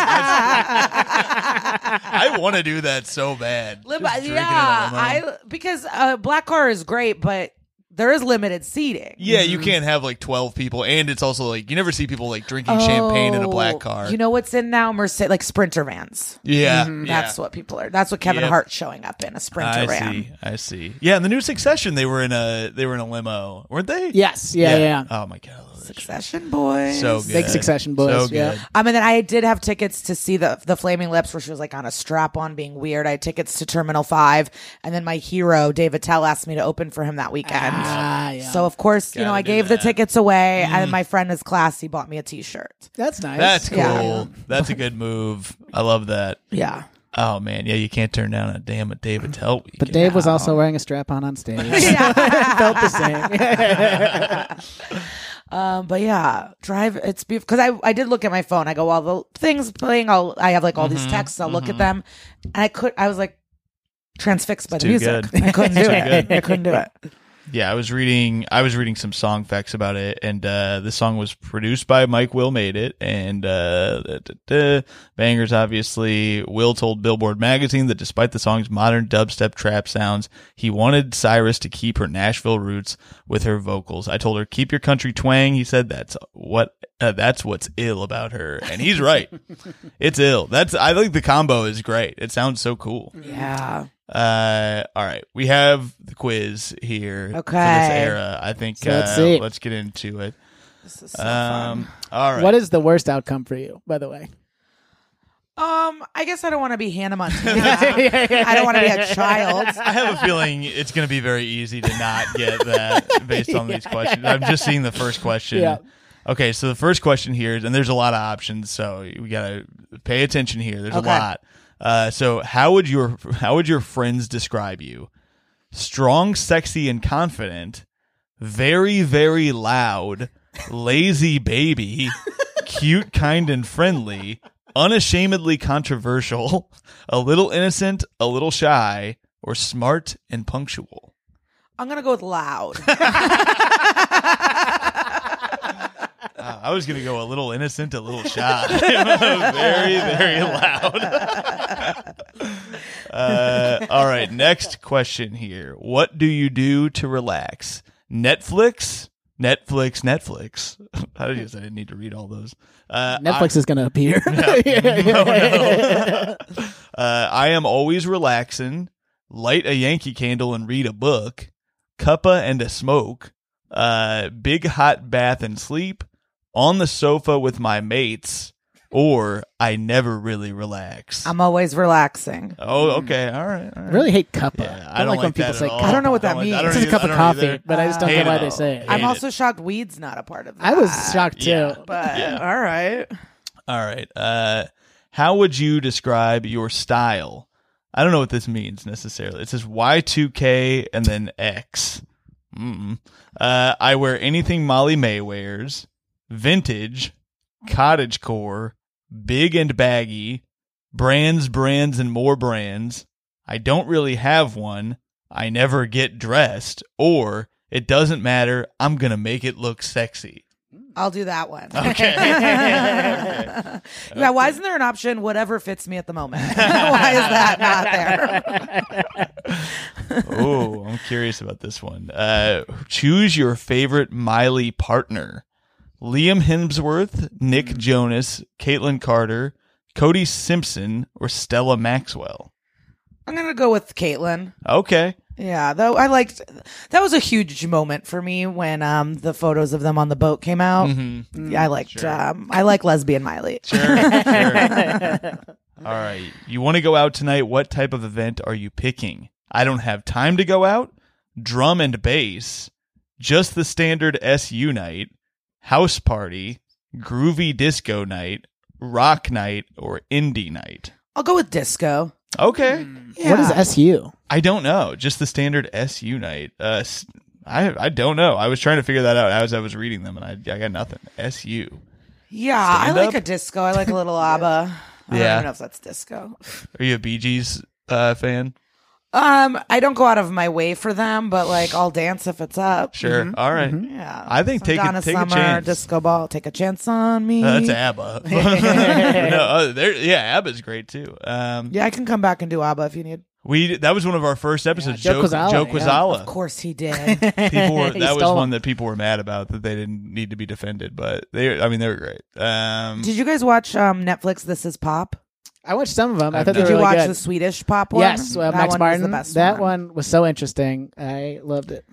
That's- I want to do that so bad. Limo- Just drink in a yeah, limo. I because uh, black car is great, but there is limited seating. Yeah, you can't have like twelve people, and it's also like you never see people like drinking champagne in a black Oh, car. You know what's in now? Mercedes, like Sprinter vans. yeah, Mm, yeah. That's what people are. That's what Kevin Yep. Hart's showing up in a Sprinter I van. see. I see. Yeah, in the new Succession, they were in a they were in a limo, weren't they? Yes. Yeah. Yeah. yeah. Oh my god, I love that shit. Succession boys. So good. Big Succession boys, So yeah. good. Um, and then I did have tickets to see the the Flaming Lips, where she was like on a strap on, being weird. I had tickets to Terminal Five, and then my hero Dave Attell asked me to open for him that weekend. Ah, yeah. So of course, you know, Gotta I do gave the that. tickets away, and my friend is classy bought me a T-shirt. That's nice. That's cool. Yeah. That's a good move. I love that. Yeah. Oh man, yeah, you can't turn down a damn a David Tell weekend. But Dave was also wearing a strap on on stage. Felt the same. Um, but yeah, Drive. It's because I I did look at my phone. I go, well, the things playing. I'll I have like all Mm-hmm, these texts. I'll look at them, and I could. I was like transfixed by the too music. good. I couldn't do Too it. good. I couldn't do it. Yeah, I was reading. I was reading some song facts about it, and uh, the song was produced by Mike Will Made It, and uh, da, da, da, bangers. Obviously, Will told Billboard magazine that despite the song's modern dubstep trap sounds, he wanted Cyrus to keep her Nashville roots with her vocals. I told her, "Keep your country twang." He said, "That's what. Uh, that's what's ill about her," and he's right. It's ill. That's. I think the combo is great. It sounds so cool. Yeah. Uh, all right, we have the quiz here for this Okay. era. I think So let's uh, see. let's get into it. This is so Um, all right. What is the worst outcome for you, by the way? fun. Um, I guess I don't want to be Hannah Montana. I don't want to be a child. I have a feeling it's going to be very easy to not get that based on these questions. I'm just seeing the first question. Yeah. Okay, so the first question here is, and there's a lot of options, so we gotta pay attention here. There's Okay. a lot. Uh, so how would your how would your friends describe you? Strong, sexy, and confident. Very, very loud. Lazy baby. Cute, kind, and friendly. Unashamedly controversial. A little innocent, a little shy, or smart and punctual. I'm gonna go with loud. Uh, I was going to go a little innocent, a little shy. Very, very loud. uh, all right, next question here. What do you do to relax? Netflix? Netflix, Netflix. I guess I didn't need to read all those. Uh, Netflix is going to appear. No, no. uh, I am always relaxing. Light a Yankee candle and read a book. Cuppa and a smoke. Uh, big hot bath and sleep. On the sofa with my mates. Or I never really relax. I'm always relaxing. oh, okay. All right. All I right. really hate cuppa. Yeah, I don't like when that people at say all. cuppa. I don't know what that like- means. I don't It's just a either- cup of I don't coffee, either. but I just don't Hate know why it. they say it. Hate I'm it. also shocked weed's not a part of that. I was shocked too. Yeah. But Yeah. all right. All right. Uh, how would you describe your style? I don't know what this means necessarily. It says Y two K and then X. Mm. Uh, I wear anything Molly May wears. Vintage, cottagecore, big and baggy, brands, brands, and more brands. I don't really have one. I never get dressed. Or, it doesn't matter. I'm going to make it look sexy. I'll do that one. Okay. okay. Yeah, why isn't there an option, whatever fits me at the moment? Why is that not there? Oh, I'm curious about this one. Uh, choose your favorite Miley partner. Liam Hemsworth, Nick Jonas, Caitlyn Carter, Cody Simpson, or Stella Maxwell. I'm going to go with Caitlyn. Okay. Yeah, though I liked that was a huge moment for me when um the photos of them on the boat came out. Mm-hmm. Yeah, I liked Sure. um I like lesbian Miley. Sure. sure. All right. You want to go out tonight? What type of event are you picking? I don't have time to go out. Drum and bass. Just the standard S U night. House party. Groovy disco night. Rock night or indie night. I'll go with disco. Okay. Yeah. What is S U? I don't know. Just the standard S U night. Uh, s- I I don't know. I was trying to figure that out as I was reading them, and I I got nothing. S U. Yeah, Stand I like up? a disco. I like a little ABBA. I Yeah. don't even know if that's disco. Are you a Bee Gees uh, fan? Um, I don't go out of my way for them, but like I'll dance if it's up. Sure. All right. Yeah, I think Some take a- Donna take a Summer, chance. disco ball. Take a chance on me. Uh, that's ABBA. no, uh, there, yeah, ABBA's great too. Um, Yeah, I can come back and do ABBA if you need. we that was one of our first episodes. Joe Joe Quazala, Joe yeah. Quazala. Of course he did. People were, He that was stole one him. that people were mad about that they didn't need to be defended, but they, I mean, they were great. Um, Did you guys watch um Netflix? This Is Pop. I watched some of them. I I've thought they Did were you really watch good. the Swedish pop one? Yes, uh, that Max one Martin. was the best that one. one was so interesting. I loved it.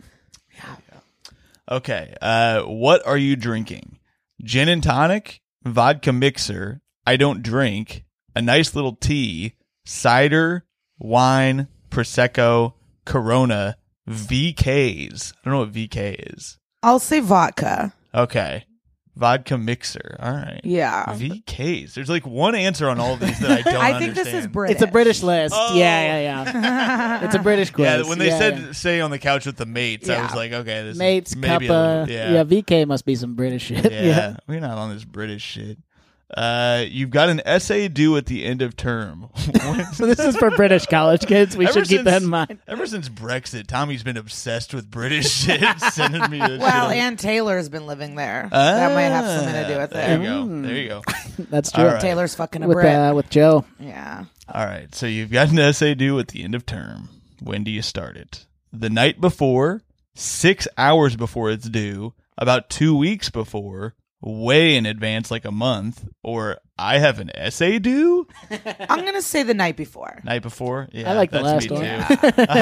Okay. Uh, what are you drinking? Gin and tonic, vodka mixer, I don't drink, a nice little tea, cider, wine, Prosecco, Corona, V Ks. I don't know what V K is. I'll say vodka. Okay. Vodka mixer. All right. Yeah. V Ks. There's like one answer on all of these that I don't I think understand. this is British. It's a British list. Oh. Yeah, yeah, yeah. It's a British quiz. Yeah, when they Yeah, said yeah. say on the couch with the mates, I Yeah. was like, okay, this Mates, is maybe Cuppa. a little, yeah. yeah. V K must be some British shit. Yeah, Yeah. we're not on this British shit. Uh, you've got an essay due at the end of term. So this is for British college kids. We Ever should keep that since- in mind. Ever since Brexit, Tommy's been obsessed with British shit, sending me this Well, shit. Ann Taylor's been living there. that might have something to do with Ah, There it. you go. Mm. There you go. That's true. All right. Taylor's fucking a With Brit. uh, with Joe. yeah. All right. So you've got an essay due at the end of term. When do you start it? The night before, six hours before it's due, about two weeks before, way in advance, like a month, or I have an essay due I'm going to say the night before. night before. Yeah, I like the that's last me one. too.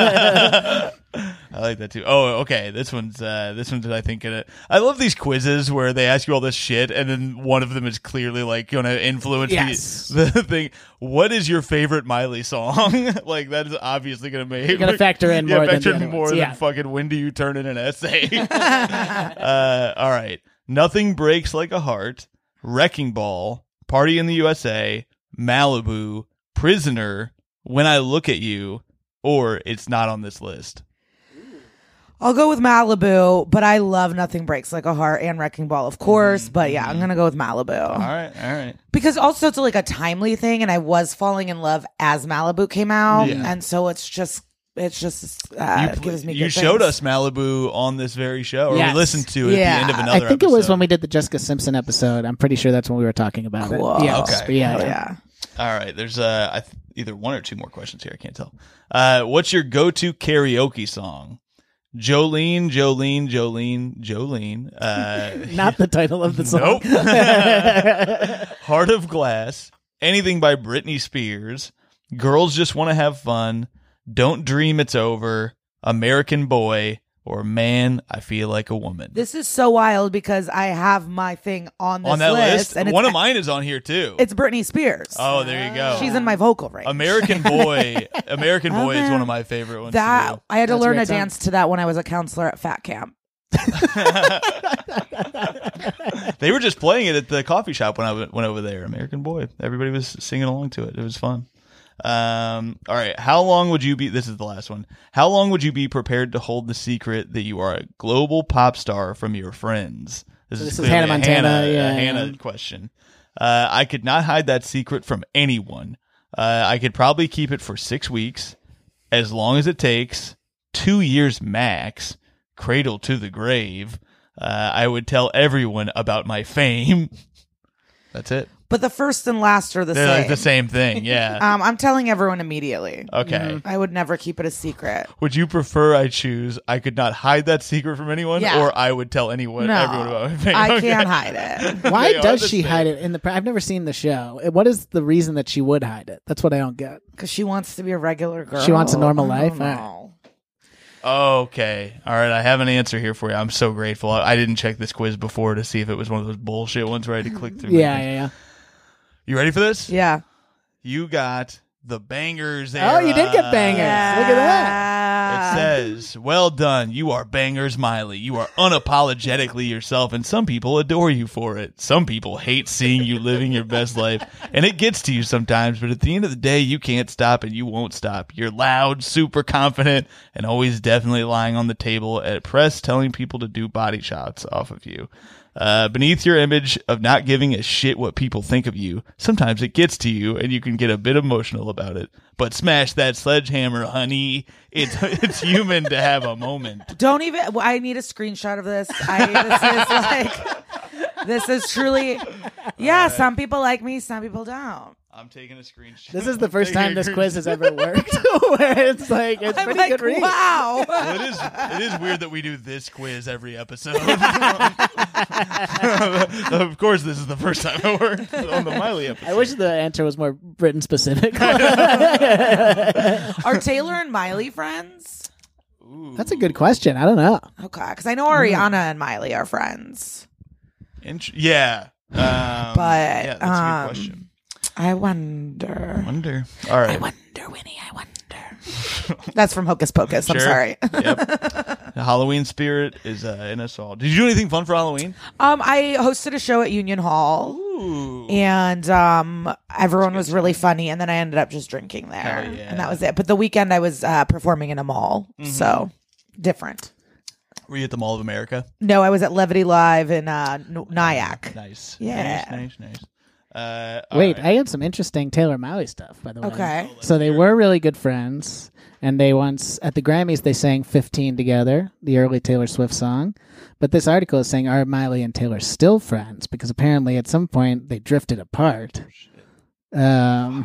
I like that too. Oh, okay. This one's uh, this one's I think gonna. I love these quizzes where they ask you all this shit, and then one of them is clearly like going to influence Yes. the, the thing. What is your favorite Miley song? Like that is obviously going to make You're gonna factor in yeah, more than factor the in other more ones. than Yeah. fucking when do you turn in an essay? uh, all right. Nothing breaks like a heart. Wrecking Ball. Party in the U S A. Malibu. Prisoner. When I Look at You. Or It's Not on This List. I'll go with Malibu, but I love Nothing Breaks Like a Heart and Wrecking Ball, of course. But yeah, I'm going to go with Malibu. All right. All right. Because also it's like a timely thing, and I was falling in love as Malibu came out. Yeah. And so it's just, it's just, uh, You, pl- gives me you good showed things. us Malibu on this very show, or Yes. we listened to it Yeah. at the end of I another think it was episode. when we did the Jessica Simpson episode. I'm pretty sure that's when we were talking about Cool. it. Yeah. Okay. But yeah, Hell yeah. yeah. All right. There's uh, I th- either one or two more questions here. I can't tell. Uh, what's your go-to karaoke song? Jolene, Jolene, Jolene, Jolene. Uh, Not the title of the song. Nope. Heart of Glass. Anything by Britney Spears. Girls Just Want to Have Fun. Don't Dream It's Over. American Boy. Or Man, I Feel Like a Woman. This is so wild because I have my thing on this on that list, list, and it's, one of mine is on here too. it's Britney Spears. Oh, there you go. She's in my vocal range. American Boy. American Boy is Okay. one of my favorite ones. to That do. I had to That's a learn great to song. dance to that when I was a counselor at Fat Camp. They were just playing it at the coffee shop when I w- went over there. American Boy. Everybody was singing along to it. It was fun. Um, all right. How long would you be? This is the last one. How long would you be prepared to hold the secret that you are a global pop star from your friends? This, So is, this is clearly Hannah a Montana, Hannah, a yeah, Hannah yeah. question. Uh, I could not hide that secret from anyone. Uh, I could probably keep it for six weeks, as long as it takes, two years max, cradle to the grave. Uh, I would tell everyone about my fame. That's it. But the first and last are the They're same. like the same thing, yeah. Um, I'm telling everyone immediately. Okay. I would never keep it a secret. Would you prefer I choose I could not hide that secret from anyone, Yeah. or I would tell anyone, No, everyone about my fame? I Okay. can't hide it. Why They are does the she same. hide it in the? Pre- I've never seen the show. What is the reason that she would hide it? That's what I don't get. Because she wants to be a regular girl. She wants a normal I life? don't All right. know. Okay. All right. I have an answer here for you. I'm so grateful. I, I didn't check this quiz before to see if it was one of those bullshit ones where I had to click through. Yeah, yeah, yeah. You ready for this? Yeah. You got the bangers. Oh, you did get era. bangers. Look at that. It says, well done. You are bangers, Miley. You are unapologetically yourself, and some people adore you for it. Some people hate seeing you living your best life, and it gets to you sometimes, but at the end of the day, you can't stop and you won't stop. You're loud, super confident, and always definitely lying on the table at press telling people to do body shots off of you. Uh, beneath your image of not giving a shit what people think of you, sometimes it gets to you and you can get a bit emotional about it. But smash that sledgehammer, honey. It's it's human to have a moment. Don't even. I need a screenshot of this. I. This is like. This is truly. Yeah. Some people like me. Some people don't. I'm taking a screenshot. This is the first Taking time a this screenshot. quiz has ever worked. Where it's like it's I'm pretty like, good read. wow. Well, it is. It is weird that we do this quiz every episode. Of course, this is the first time it worked on the Miley episode. I wish the answer was more Britain specific. Are Taylor and Miley friends? That's a good question. I don't know. Okay, because I know Ariana and Miley are friends. Int- yeah, um, But, yeah, that's a um, good question. I wonder. Wonder. All right. I wonder, Winnie. I wonder. That's from Hocus Pocus. I'm Sure. sorry. Yep. The Halloween spirit is uh, in us all. Did you do anything fun for Halloween? Um, I hosted a show at Union Hall. Ooh. And um, everyone was really funny, and then I ended up just drinking there, Hell yeah. and that was it. But the weekend I was uh, performing in a mall, so different. Were you at the Mall of America? No, I was at Levity Live in uh, N- Nyack. Nice. Yeah. Nice, nice, nice. Uh, all Wait, right. I had some interesting Taylor Miley stuff, by the way. Okay. So they were really good friends, and they once, at the Grammys, they sang fifteen together, the early Taylor Swift song. But this article is saying, are Miley and Taylor still friends? Because apparently at some point they drifted apart. Um,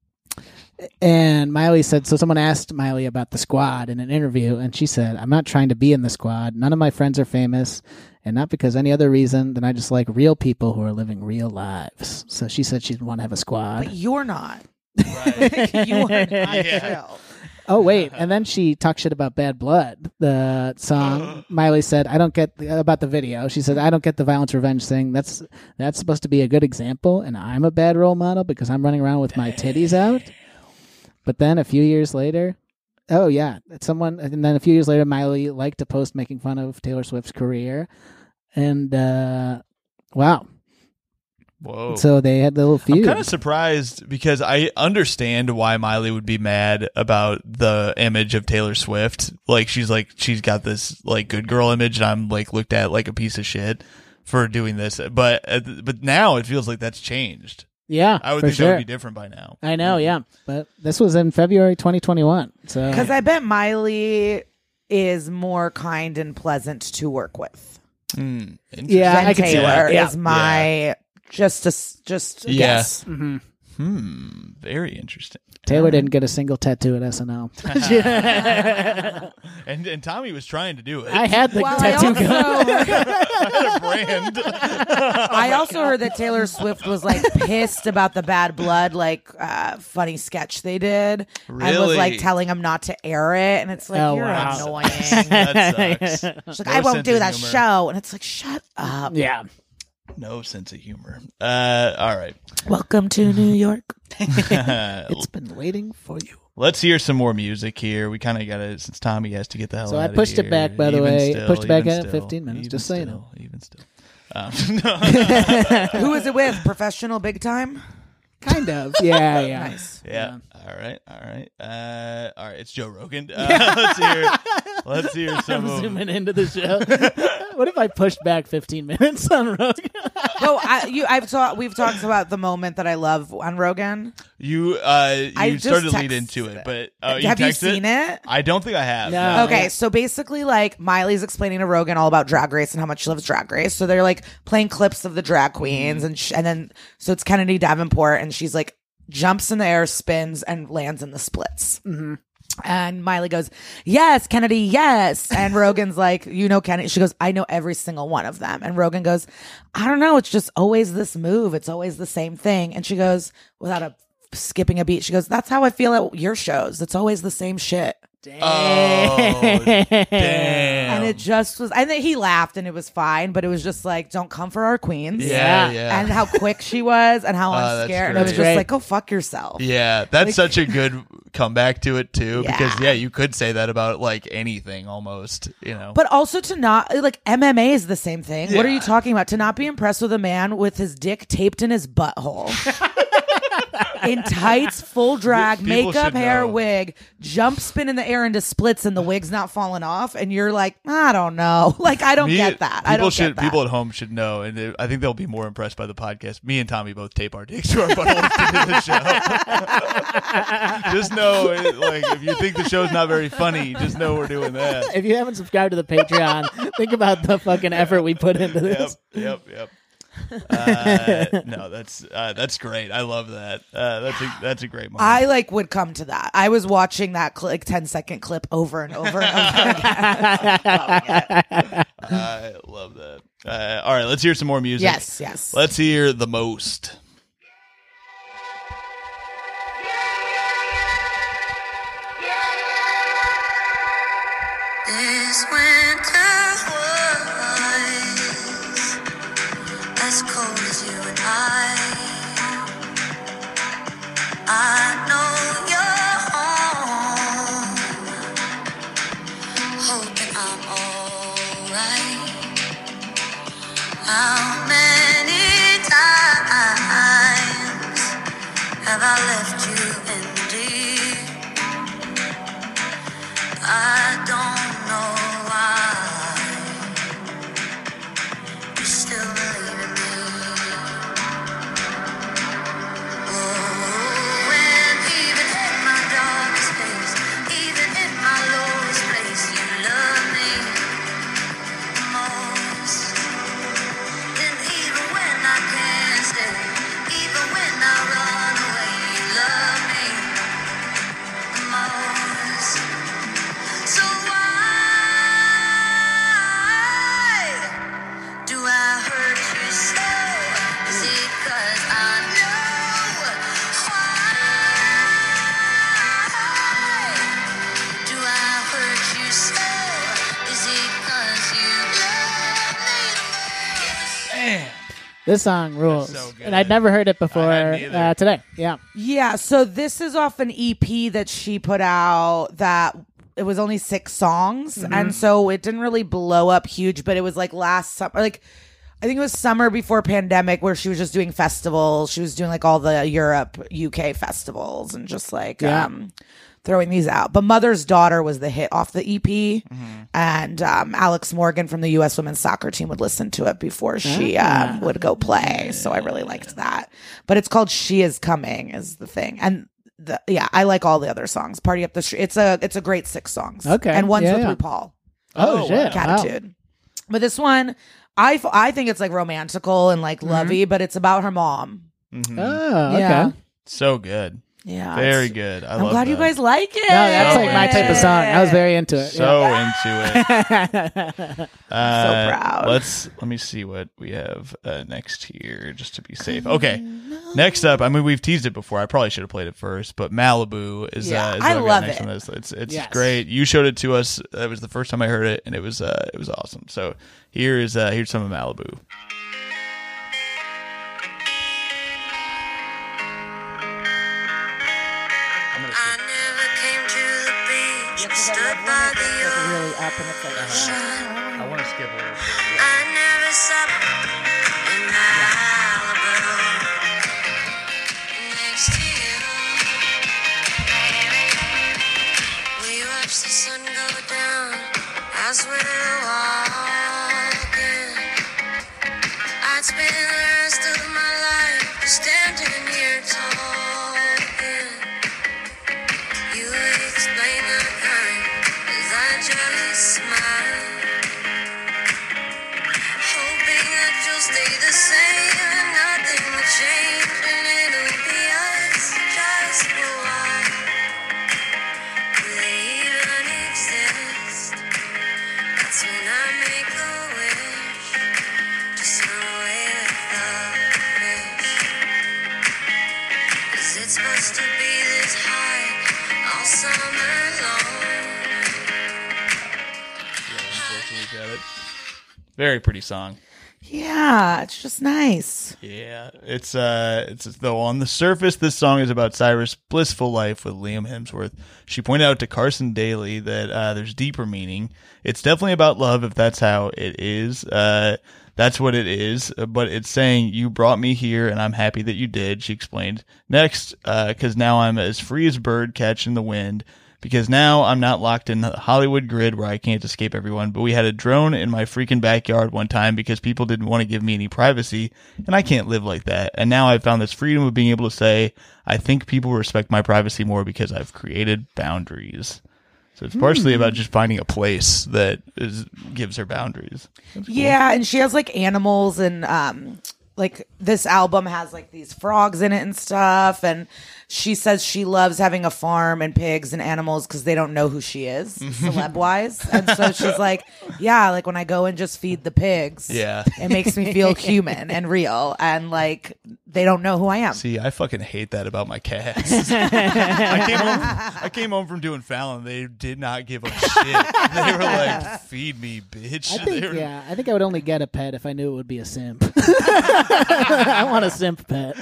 and Miley said, so someone asked Miley about the Squad in an interview, and she said, I'm not trying to be in the Squad. None of my friends are famous, and not because any other reason than I just like real people who are living real lives. So she said she'd want to have a squad. But you're not. Right. You are not Yeah. chill. Oh wait, and then she talked shit about Bad Blood, the song. Miley said, "I don't get the, about the video." She said, "I don't get the violence revenge thing. That's that's supposed to be a good example, and I'm a bad role model because I'm running around with my titties out." But then a few years later, oh yeah, someone, and then a few years later, Miley liked a post making fun of Taylor Swift's career, and uh, wow, Whoa. so they had the little feud. I'm kind of surprised because I understand why Miley would be mad about the image of Taylor Swift. Like she's like she's got this like good girl image, and I'm like looked at like a piece of shit for doing this. But uh, but now it feels like that's changed. yeah, I would for think sure. that would be different by now. I know, yeah, but this was in February twenty twenty-one. So Because I bet Miley is more kind and pleasant to work with. Hmm. Interesting. Yeah, than I could see Taylor that. Yeah. is my just a s- just a Yeah. guess. Mhm. Hmm. Very interesting. Taylor didn't get a single tattoo at S N L. And and Tommy was trying to do it. I had the Well, I tattoo also, gun. had a brand. I also heard that Taylor Swift was like pissed about the Bad Blood like uh, funny sketch they did, and was Really? like telling him not to air it, and it's like Oh, you're wow. annoying. That sucks. She's like, No I won't sense do of that humor. show, and it's like, shut up. Yeah. No sense of humor. Uh, all right. Welcome to New York. It's been waiting for you. Let's hear some more music here. We kind of got to, since Tommy has to get the hell So out I of pushed it here. back, by the Even way. still, Pushed it back even in at still, fifteen minutes, even just so you still, know. Even still. Um, no. Who is it with? Professional big time? Kind of. Yeah, yeah. Nice. Yeah. All right. All right. Uh, all right. It's Joe Rogan. Uh, let's hear. Let's hear some I'm of. zooming into the show. What if I pushed back fifteen minutes on Rogan? Oh, I, you, I've talked. We've talked about the moment that I love on Rogan. You. Uh, you I just started to lead texted into it, it. but uh, you Have you texted seen it? I don't think I have. No. Okay, Yeah. so basically, like, Miley's explaining to Rogan all about Drag Race and how much she loves Drag Race. So they're like playing clips of the drag queens, Mm-hmm. and sh- and then so it's Kennedy Davenport, and she's like jumps in the air, spins, and lands in the splits. Mm-hmm. And Miley goes, "Yes, Kennedy, yes." And Rogan's like, "You know, Kennedy." She goes, "I know every single one of them." And Rogan goes, "I don't know. It's just always this move. It's always the same thing." And she goes, without a skipping a beat, she goes, "That's how I feel at your shows. It's always the same shit." Oh, damn. And it just was, I think he laughed and it was fine, but it was just like, don't come for our queens. Yeah, Yeah. yeah. And how quick she was and how Oh, that's unscared. And it was great. just Great. like, go fuck yourself. Yeah, that's such a good comeback to it too. Yeah. Because yeah, you could say that about like anything almost. You know. But also to not, like, M M A is the same thing. What are Yeah. you talking about? To not be impressed with a man with his dick taped in his butthole. In tights, full drag, People makeup, should hair, know. wig, jump spin in the air into splits and the wig's not falling off. And you're like, I don't know. Like, I don't Me- get that. I People don't should. get that. People at home should know, and they- I think they'll be more impressed by the podcast. Me and Tommy both tape our dicks to our buttholes to do the show. Just know, it- like, if you think the show's not very funny, just know we're doing that. If you haven't subscribed to the Patreon, think about the fucking effort we put into Yep, this. yep, yep. Uh, no, that's uh, that's great. I love that. Uh, that's a that's a great moment. I like would come to that. I was watching that cl- like ten second clip over and over and over again. I love that. Uh, all right, let's hear some more music. Yes, yes. Let's hear The Most. This winter was as cold as you and I. I know you're home, hoping I'm alright. How many times have I left you in the deep? I don't know why you still believe in me. Oh, and even in my darkest days, even in my lowest place, you love me most. And even when I can't stay, even when I run away, you love me most. So why do I hurt you so? Is it 'cause I know? Why do I hurt you so? Is it 'cause you love me the most? Man. This song rules. so good. And I'd never heard it before I hadn't either. uh, today. Yeah. Yeah, so this is off an E P that she put out that it was only six songs. Mm-hmm. And so it didn't really blow up huge, but it was like last summer, like I think it was summer before pandemic where she was just doing festivals. She was doing like all the Europe, U K festivals and just like Yeah. um throwing these out. But Mother's Daughter was the hit off the E P. And um, Alex Morgan from the U S women's soccer team would listen to it before she um, would go play. So I really liked that. But it's called She Is Coming is the thing. And the, yeah, I like all the other songs. Party Up the Street. It's a it's a great six songs. Okay. And one's Yeah, with yeah. RuPaul. Oh, Oh, shit. wow. Wow. Catitude. But this one, I, f- I think it's like romantical and like lovey, but it's about her mom. Mhm. Oh, okay. Yeah. So good. Yeah. Very it's- good. I I'm love glad you that. guys like it. No, that's So like my type of song. I was very into it. So yeah. into it. Uh, proud. Let's let me see what we have uh, next here, just to be safe. Okay, next up. I mean, we've teased it before. I probably should have played it first, but Malibu is. Yeah, uh, is I what we got love next it. on this. It's it's Yes. great. You showed it to us. That was the first time I heard it, and it was uh, it was awesome. So here is uh, here's some of Malibu. I'm gonna I skip. never came to the beach, stood by the really up and it's like, ocean. I want to skip a little. I never slept in Malibu. supposed to be this high all summer long. Yeah, unfortunately, got it. Very pretty song. Yeah, it's just nice. Yeah, it's uh, it's though on the surface, this song is about Cyrus' blissful life with Liam Hemsworth. She pointed out to Carson Daly that uh, there's deeper meaning. It's definitely about love, if that's how it is. Uh, that's what it is. But it's saying you brought me here, and I'm happy that you did. She explained. Next, because uh, now I'm as free as a bird catching the wind. Because now I'm not locked in the Hollywood grid where I can't escape everyone. But we had a drone in my freaking backyard one time because people didn't want to give me any privacy, and I can't live like that. And now I've found this freedom of being able to say, I think people respect my privacy more because I've created boundaries. So it's partially Hmm. about just finding a place that is, gives her boundaries. That's cool. Yeah, and she has like animals and um like this album has like these frogs in it and stuff, and she says she loves having a farm and pigs and animals because they don't know who she is, celeb wise. And so she's like, yeah, like when I go and just feed the pigs, Yeah. it makes me feel human and real, and like they don't know who I am. See, I fucking hate that about my cats. I came home. I came home from doing Fallon. They did not give a shit. They were like, "Feed me, bitch." I think They were- yeah, I think I would only get a pet if I knew it would be a simp. I want a simp pet.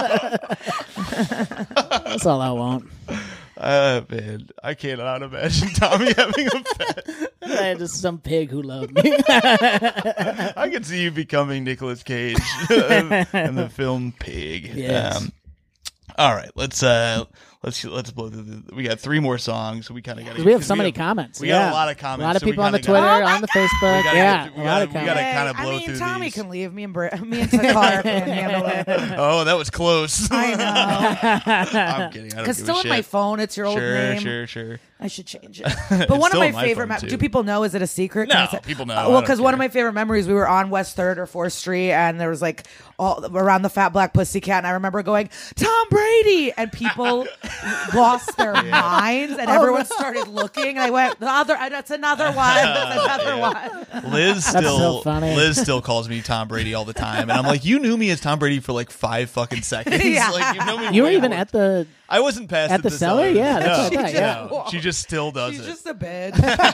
That's all I want. Uh, man, I cannot imagine Tommy having a pet. Yeah, just some pig who loved me. I could see you becoming Nicolas Cage in the film Pig. Yes. Um, all right, let's uh, let's let's blow through. The, we got three more songs. We kind of got. We have so many comments. We yeah. got a lot of comments. A lot of so we people on the kinda Twitter, gotta- on the Facebook. We gotta yeah, get- we a lot of gotta- we gotta comments. kinda blow I mean, through Tommy these. can leave me and Bra- me and Takar can handle it. Oh, that was close. I know. I'm kidding. I don't Because give still a in shit. my phone, it's your old Sure, name. sure, sure. I should change it. But one of still my on my favorite. phone, Me- too. do people know? Is it a secret? Can No, I say- people know. Uh, I well, don't because one of care. my favorite memories, we were on West Third or Fourth Street, and there was like all around the Fat Black Pussycat, and I remember going, "Tom Brady," and people lost their minds, and everyone started looking. And I went, "The other, uh, that's another one. That's another one." Liz so still funny. Liz still calls me Tom Brady all the time, and I'm like, you knew me as Tom Brady for like five fucking seconds. Yeah. Like you know me. You were way even more. at the. I wasn't past at the cellar? cellar. Yeah, that's no, what I thought, yeah. no. She just still does She's it. just a bitch.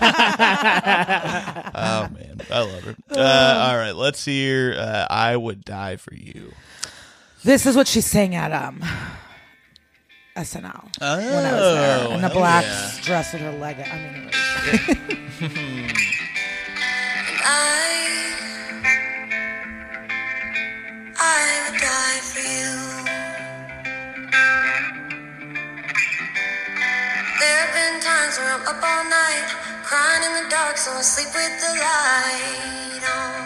Oh man, I love her. Uh, all right, let's hear. Uh, I would die for you. This is what she sang at um S N L Oh, when I was there, in the hell black yeah. dress with her leg. I mean, it was, I, I would die for you. There have been times where I'm up all night, crying in the dark, so I sleep with the light on.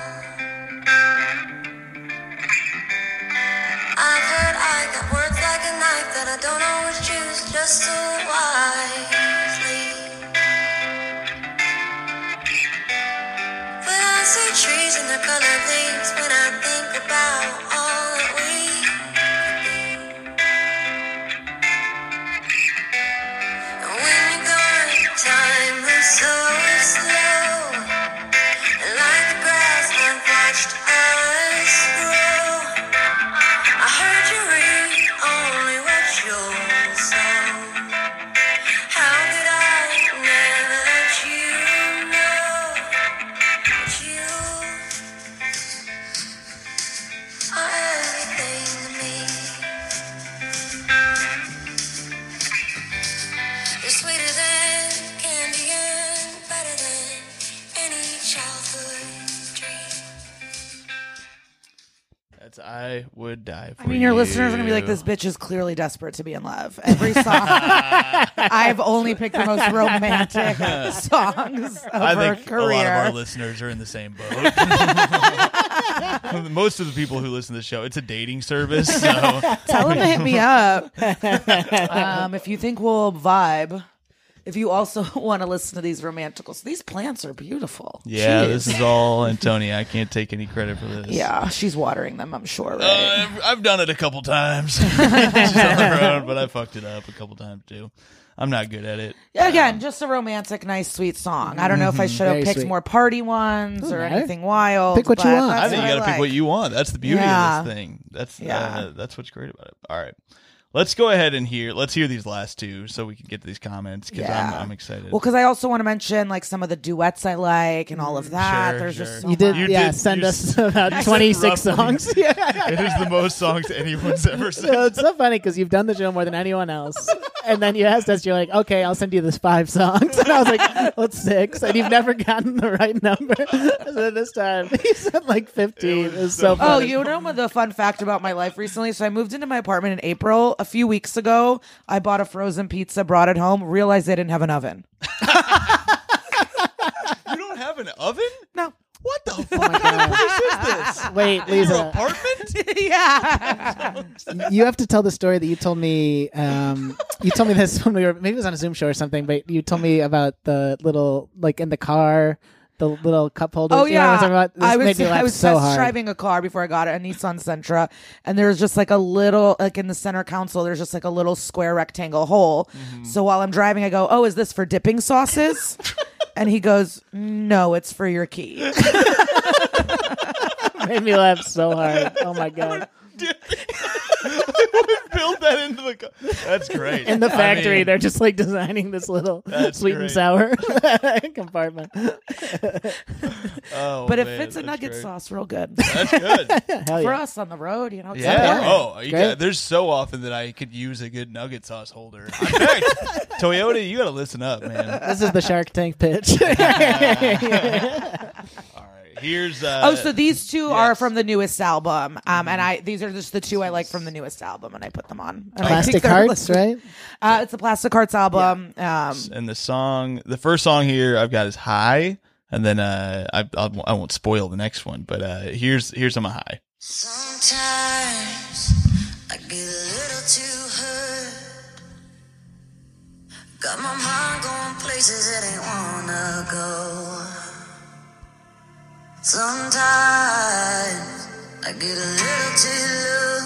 I've heard I got words like a knife that I don't always choose just so wisely. But I see trees and their colored leaves when I think about all that we could be. And when you're gone, time moves so slow. And like the grass I've watched us grow. I heard you read only what you saw. How could I never let you know that you are everything to me? You're sweeter than candy and better than any childhood dream. That's I would die for I mean, your you. listeners are gonna be like, "This bitch is clearly desperate to be in love." Every song, I've only picked the most romantic songs of I her think career. a lot of our listeners are in the same boat. Most of the people who listen to the show, it's a dating service. So Tell them to hit me up um, if you think we'll vibe. If you also want to listen to these romanticals, these plants are beautiful. yeah, Jeez. this is all Antonia. I can't take any credit for this. Yeah, she's watering them. I'm sure. Right? Uh, I've, I've done it a couple times. She's on her own, but I fucked it up a couple times too. I'm not good at it. Again, just a romantic, nice, sweet song. I don't know if I should have Very picked sweet. more party ones or Okay. anything wild. Pick what you but want. that's I think you what got to pick like. what you want. That's the beauty Yeah. of this thing. That's Yeah. uh, that's what's great about it. All right, let's go ahead and hear. Let's hear these last two so we can get to these comments because Yeah. I'm, I'm excited. Well, because I also want to mention like some of the duets I like and all of that. Sure, There's sure. just so You did, much. You yeah. did- send you us s- about said twenty-six roughly. songs. Yeah. it is the most songs anyone's ever So said. it's so funny because you've done the show more than anyone else, and then you asked us, you're like, "Okay, I'll send you this five songs," and I was like, "Well, it's six," and you've never gotten the right number. So this time, he said like fifteen. It was, so Oh, funny. you know what the fun fact about my life recently? So I moved into my apartment in April. A few weeks ago, I bought a frozen pizza, brought it home, realized they didn't have an oven. You don't have an oven? No. What the Oh fuck my God. is this? Wait, Your Lisa, apartment? Yeah. you have to tell the story that you told me. Um, you told me this when we were maybe it was on a Zoom show or something, but you told me about the little like in the car. The little cup holders. Oh you know what I'm yeah, talking about? This I was made me laugh I was so test hard. driving a car before I got it, a Nissan Sentra, and there's just like a little like in the center console. There's just like a little square rectangle hole. Mm-hmm. So while I'm driving, I go, "Oh, is this for dipping sauces?" And he goes, "No, it's for your key." Made me laugh so hard. Oh my God. Build that into the. Co- That's great. In the I factory, mean, they're just like designing this little That's sweet great. and sour compartment. oh, But it man, fits a that's nugget great. sauce real good That's good. Hell for yeah. us on the road. You know, it's Yeah. important. Oh, you Great. got, there's so often that I could use a good nugget sauce holder. In fact, Toyota, you got to listen up, man. This is the Shark Tank pitch. All right, here's. Uh, Oh, so these two are yes. from the newest album, um, and I these are just the two I like from the newest album, and I put them on. And I Plastic think they're Hearts, listeners- right? Uh, it's a Plastic Hearts album. Um, and the song, the first song here I've got is High, and then uh, I I'll, I won't spoil the next one, but uh, here's here's some High. Sometimes I get a little too hurt. Got my mind going places it ain't wanna go. Sometimes I get a little too low,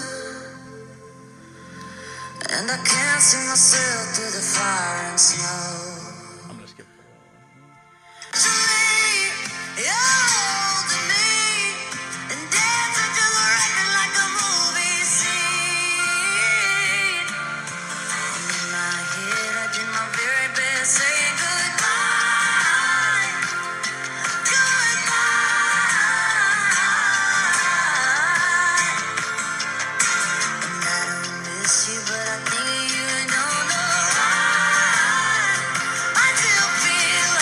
and I can't see myself through the fire and snow. I'm gonna skip. You're holding me and dancing to the record like a movie scene. In my head, I did my very best saying goodbye, goodbye. And I don't miss you, but I think of you and don't know why. I still feel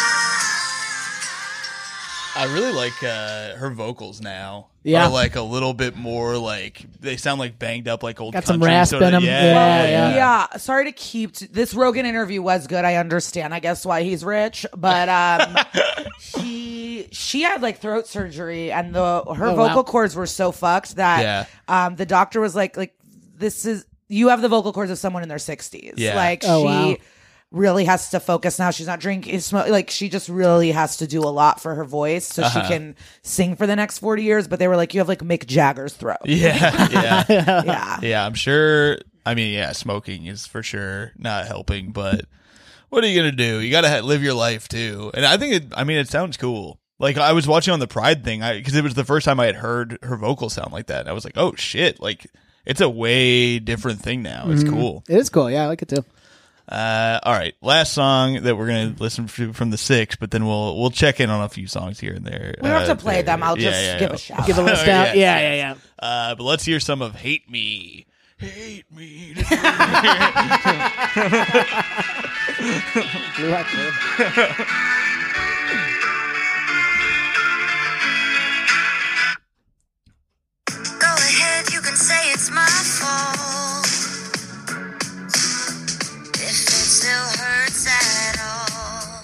high. I really like uh, her vocals now. Yeah. Are like a little bit more like they sound like banged up like old. Got some country, rasp so that- in 'em. Yeah, Yeah, yeah. yeah. Sorry to keep t- this Rogan interview was good. I understand. I guess why he's rich, but um, he she had like throat surgery, and the her Oh, vocal wow. cords were so fucked that Yeah. um, the doctor was like, like this is you have the vocal cords of someone in their sixties. Yeah. Like Oh, she. wow. Really has to focus now. She's not drinking, smoke. Like she just really has to do a lot for her voice so Uh-huh. she can sing for the next forty years. But they were like, you have like Mick Jagger's throat. yeah, yeah, Yeah. yeah. I'm sure. I mean, yeah, smoking is for sure not helping, but what are you gonna do? You gotta ha- live your life too. And I think it. I mean, it sounds cool. Like I was watching on the Pride thing, I because it was the first time I had heard her vocals sound like that. And I was like, oh shit! Like it's a way different thing now. It's cool. It is cool. Yeah, I like it too. Uh, all right, last song that we're gonna listen to from the six, but then we'll we'll check in on a few songs here and there. We don't have Uh, to play them. I'll yeah, just yeah, give yeah. a shout. Give a out. list Oh, out. yeah, Yeah, yeah, yeah. Uh, but let's hear some of "Hate Me." Hate me. Blue Hat Club. Go ahead, you can say it's my fault. If it still hurts at all.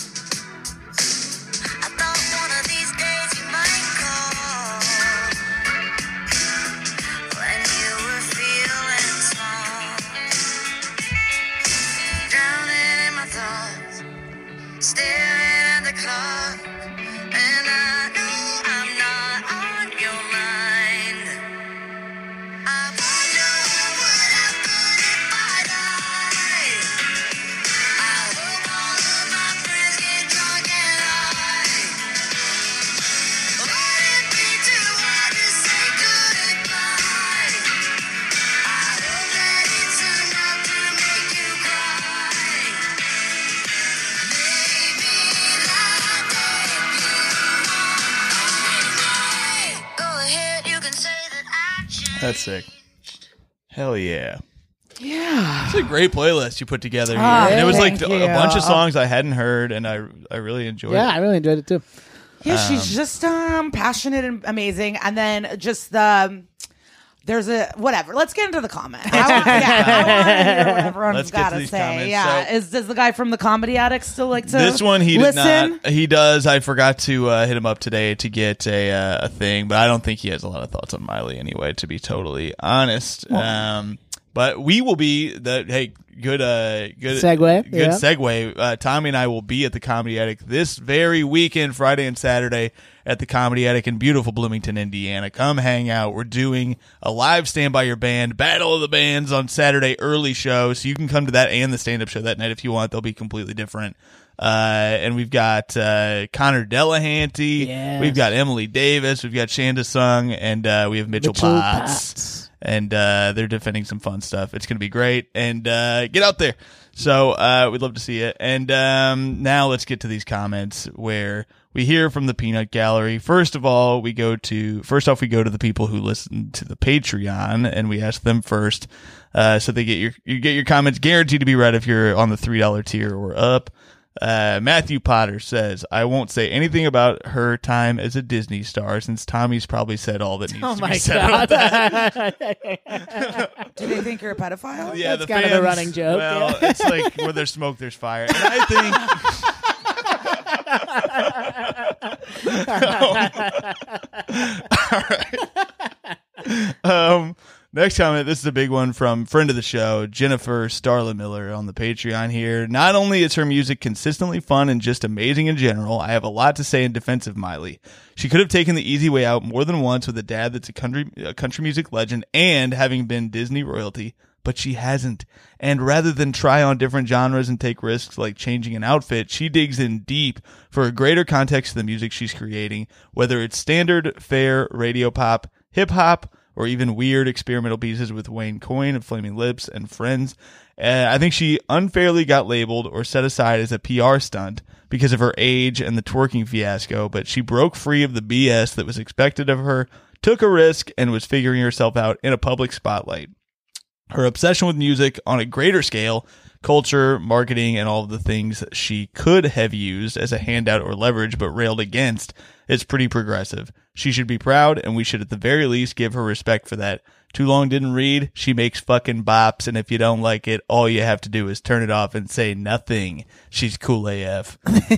I thought one of these days you might call. When you were feeling small. Drowning in my thoughts. Still That's sick. Hell yeah. Yeah. It's a great playlist you put together here. Ah, and it was like thank a you. bunch of songs I hadn't heard, and I I really enjoyed Yeah, it. I really enjoyed it too. Yeah, she's just um passionate and amazing. And then just the um, there's a whatever. Let's get into the comment. I want, yeah, I want to hear what everyone's Let's get got to to these say. comments. Yeah, So- is does the guy from the Comedy Addict still like to This one he did listen? not. He does. I forgot to uh, hit him up today to get a uh, a thing, but I don't think he has a lot of thoughts on Miley anyway. To be totally honest, um, but we will be the hey good uh good Segue, good yeah. segue. Uh, Tommy and I will be at the Comedy Attic this very weekend, Friday and Saturday at the Comedy Attic in beautiful Bloomington, Indiana. Come hang out. We're doing a live Stand By Your Band Battle of the Bands on Saturday early show, so you can come to that and the stand up show that night if you want. They'll be completely different. Uh, and we've got uh, Connor Delahanty, Yes. we've got Emily Davis, we've got Shanda Sung, and uh, we have Mitchell, Mitchell Potts. Potts. And uh, they're defending some fun stuff. It's going to be great. And uh, get out there. So uh, we'd love to see it. And um, now let's get to these comments where we hear from the Peanut Gallery. First of all, we go to first off we go to the people who listen to the Patreon, and we ask them first, uh, so they get your you get your comments guaranteed to be read if you're on the three dollar tier or up. Uh, Matthew Potter says, I won't say anything about her time as a Disney star since Tommy's probably said all that needs Oh to my be said about god! that. Do they think you're a pedophile? Yeah, That's the kind of the fans- running joke, Well, yeah. it's like where there's smoke, there's fire. And I think. um, next comment. This is a big one from friend of the show, Jennifer Starla Miller on the Patreon here. Not only is her music consistently fun and just amazing in general, I have a lot to say in defense of Miley. She could have taken the easy way out more than once with a dad that's a country a country music legend and having been Disney royalty, but she hasn't. And rather than try on different genres and take risks like changing an outfit, she digs in deep for a greater context to the music she's creating, whether it's standard, fair, radio pop, hip hop, or even weird experimental pieces with Wayne Coyne of Flaming Lips and Friends. Uh, I think she unfairly got labeled or set aside as a P R stunt because of her age and the twerking fiasco, but she broke free of the B S that was expected of her, took a risk, and was figuring herself out in a public spotlight. Her obsession with music on a greater scale, culture, marketing, and all of the things she could have used as a handout or leverage but railed against is pretty progressive. She should be proud, and we should at the very least give her respect for that. Too Long Didn't Read, she makes fucking bops, and if you don't like it, all you have to do is turn it off and say nothing. She's cool A F.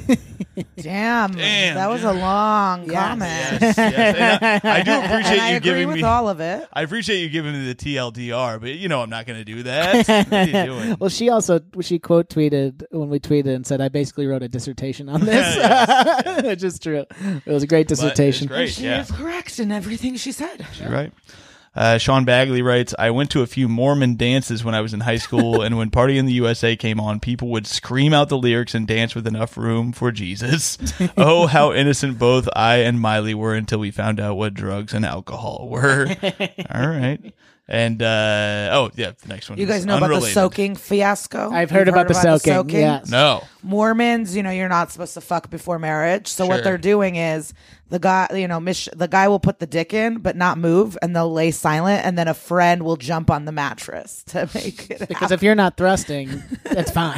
Damn, Damn, that was a long comment. Yes, yes. And I, I do appreciate And I you agree giving with me. all of it. I appreciate you giving me the T L D R, but you know I'm not going to do that. What are you doing? Well, she also she quote tweeted when we tweeted and said, "I basically wrote a dissertation on this," which is true. It was a great But it's dissertation. great, She yeah. is correct in everything she said. You're right. Uh, Sean Bagley writes, I went to a few Mormon dances when I was in high school, and when Party in the U S A came on, people would scream out the lyrics and dance with enough room for Jesus. Oh, how innocent both I and Miley were until we found out what drugs and alcohol were. All right. And, uh, oh, yeah, the next one. You is guys know about the unrelated. soaking fiasco? I've heard You've about the soaking, yes. No. Mormons, you know, you're not supposed to fuck before marriage. So Sure. what they're doing is the guy, you know, Mich- the guy will put the dick in but not move, and they'll lay silent, and then a friend will jump on the mattress to make it Because happen. if you're not thrusting, that's fine.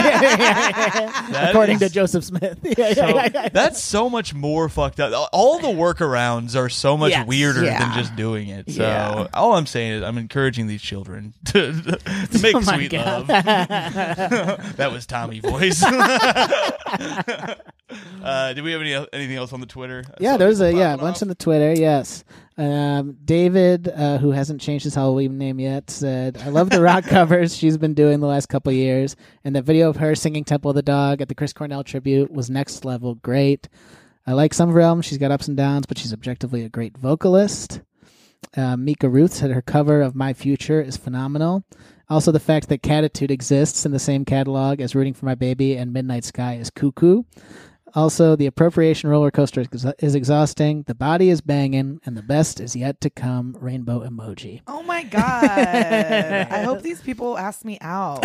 That According is- to Joseph Smith. So, that's so much more fucked up. All the workarounds are so much Yes. weirder Yeah. than just doing it. So Yeah. all I'm saying is I'm encouraging these children to, to make Oh my sweet God. love. That was Tommy voice. uh, did we have any anything else on the Twitter? I Yeah, saw there's a people yeah, a popping bunch off. on the Twitter. Yes, um, David, uh, who hasn't changed his Halloween name yet, said, "I love the rock covers she's been doing the last couple of years, and the video of her singing Temple of the Dog at the Chris Cornell tribute was next level great. I like some of her albums; she's got ups and downs, but she's objectively a great vocalist." Uh, Mika Ruth said her cover of My Future is phenomenal. Also, the fact that Catitude exists in the same catalog as Rooting for My Baby and Midnight Sky is cuckoo. Also, the appropriation roller coaster is, is exhausting. The body is banging, and the best is yet to come. Rainbow emoji. Oh my god! I hope these people ask me out.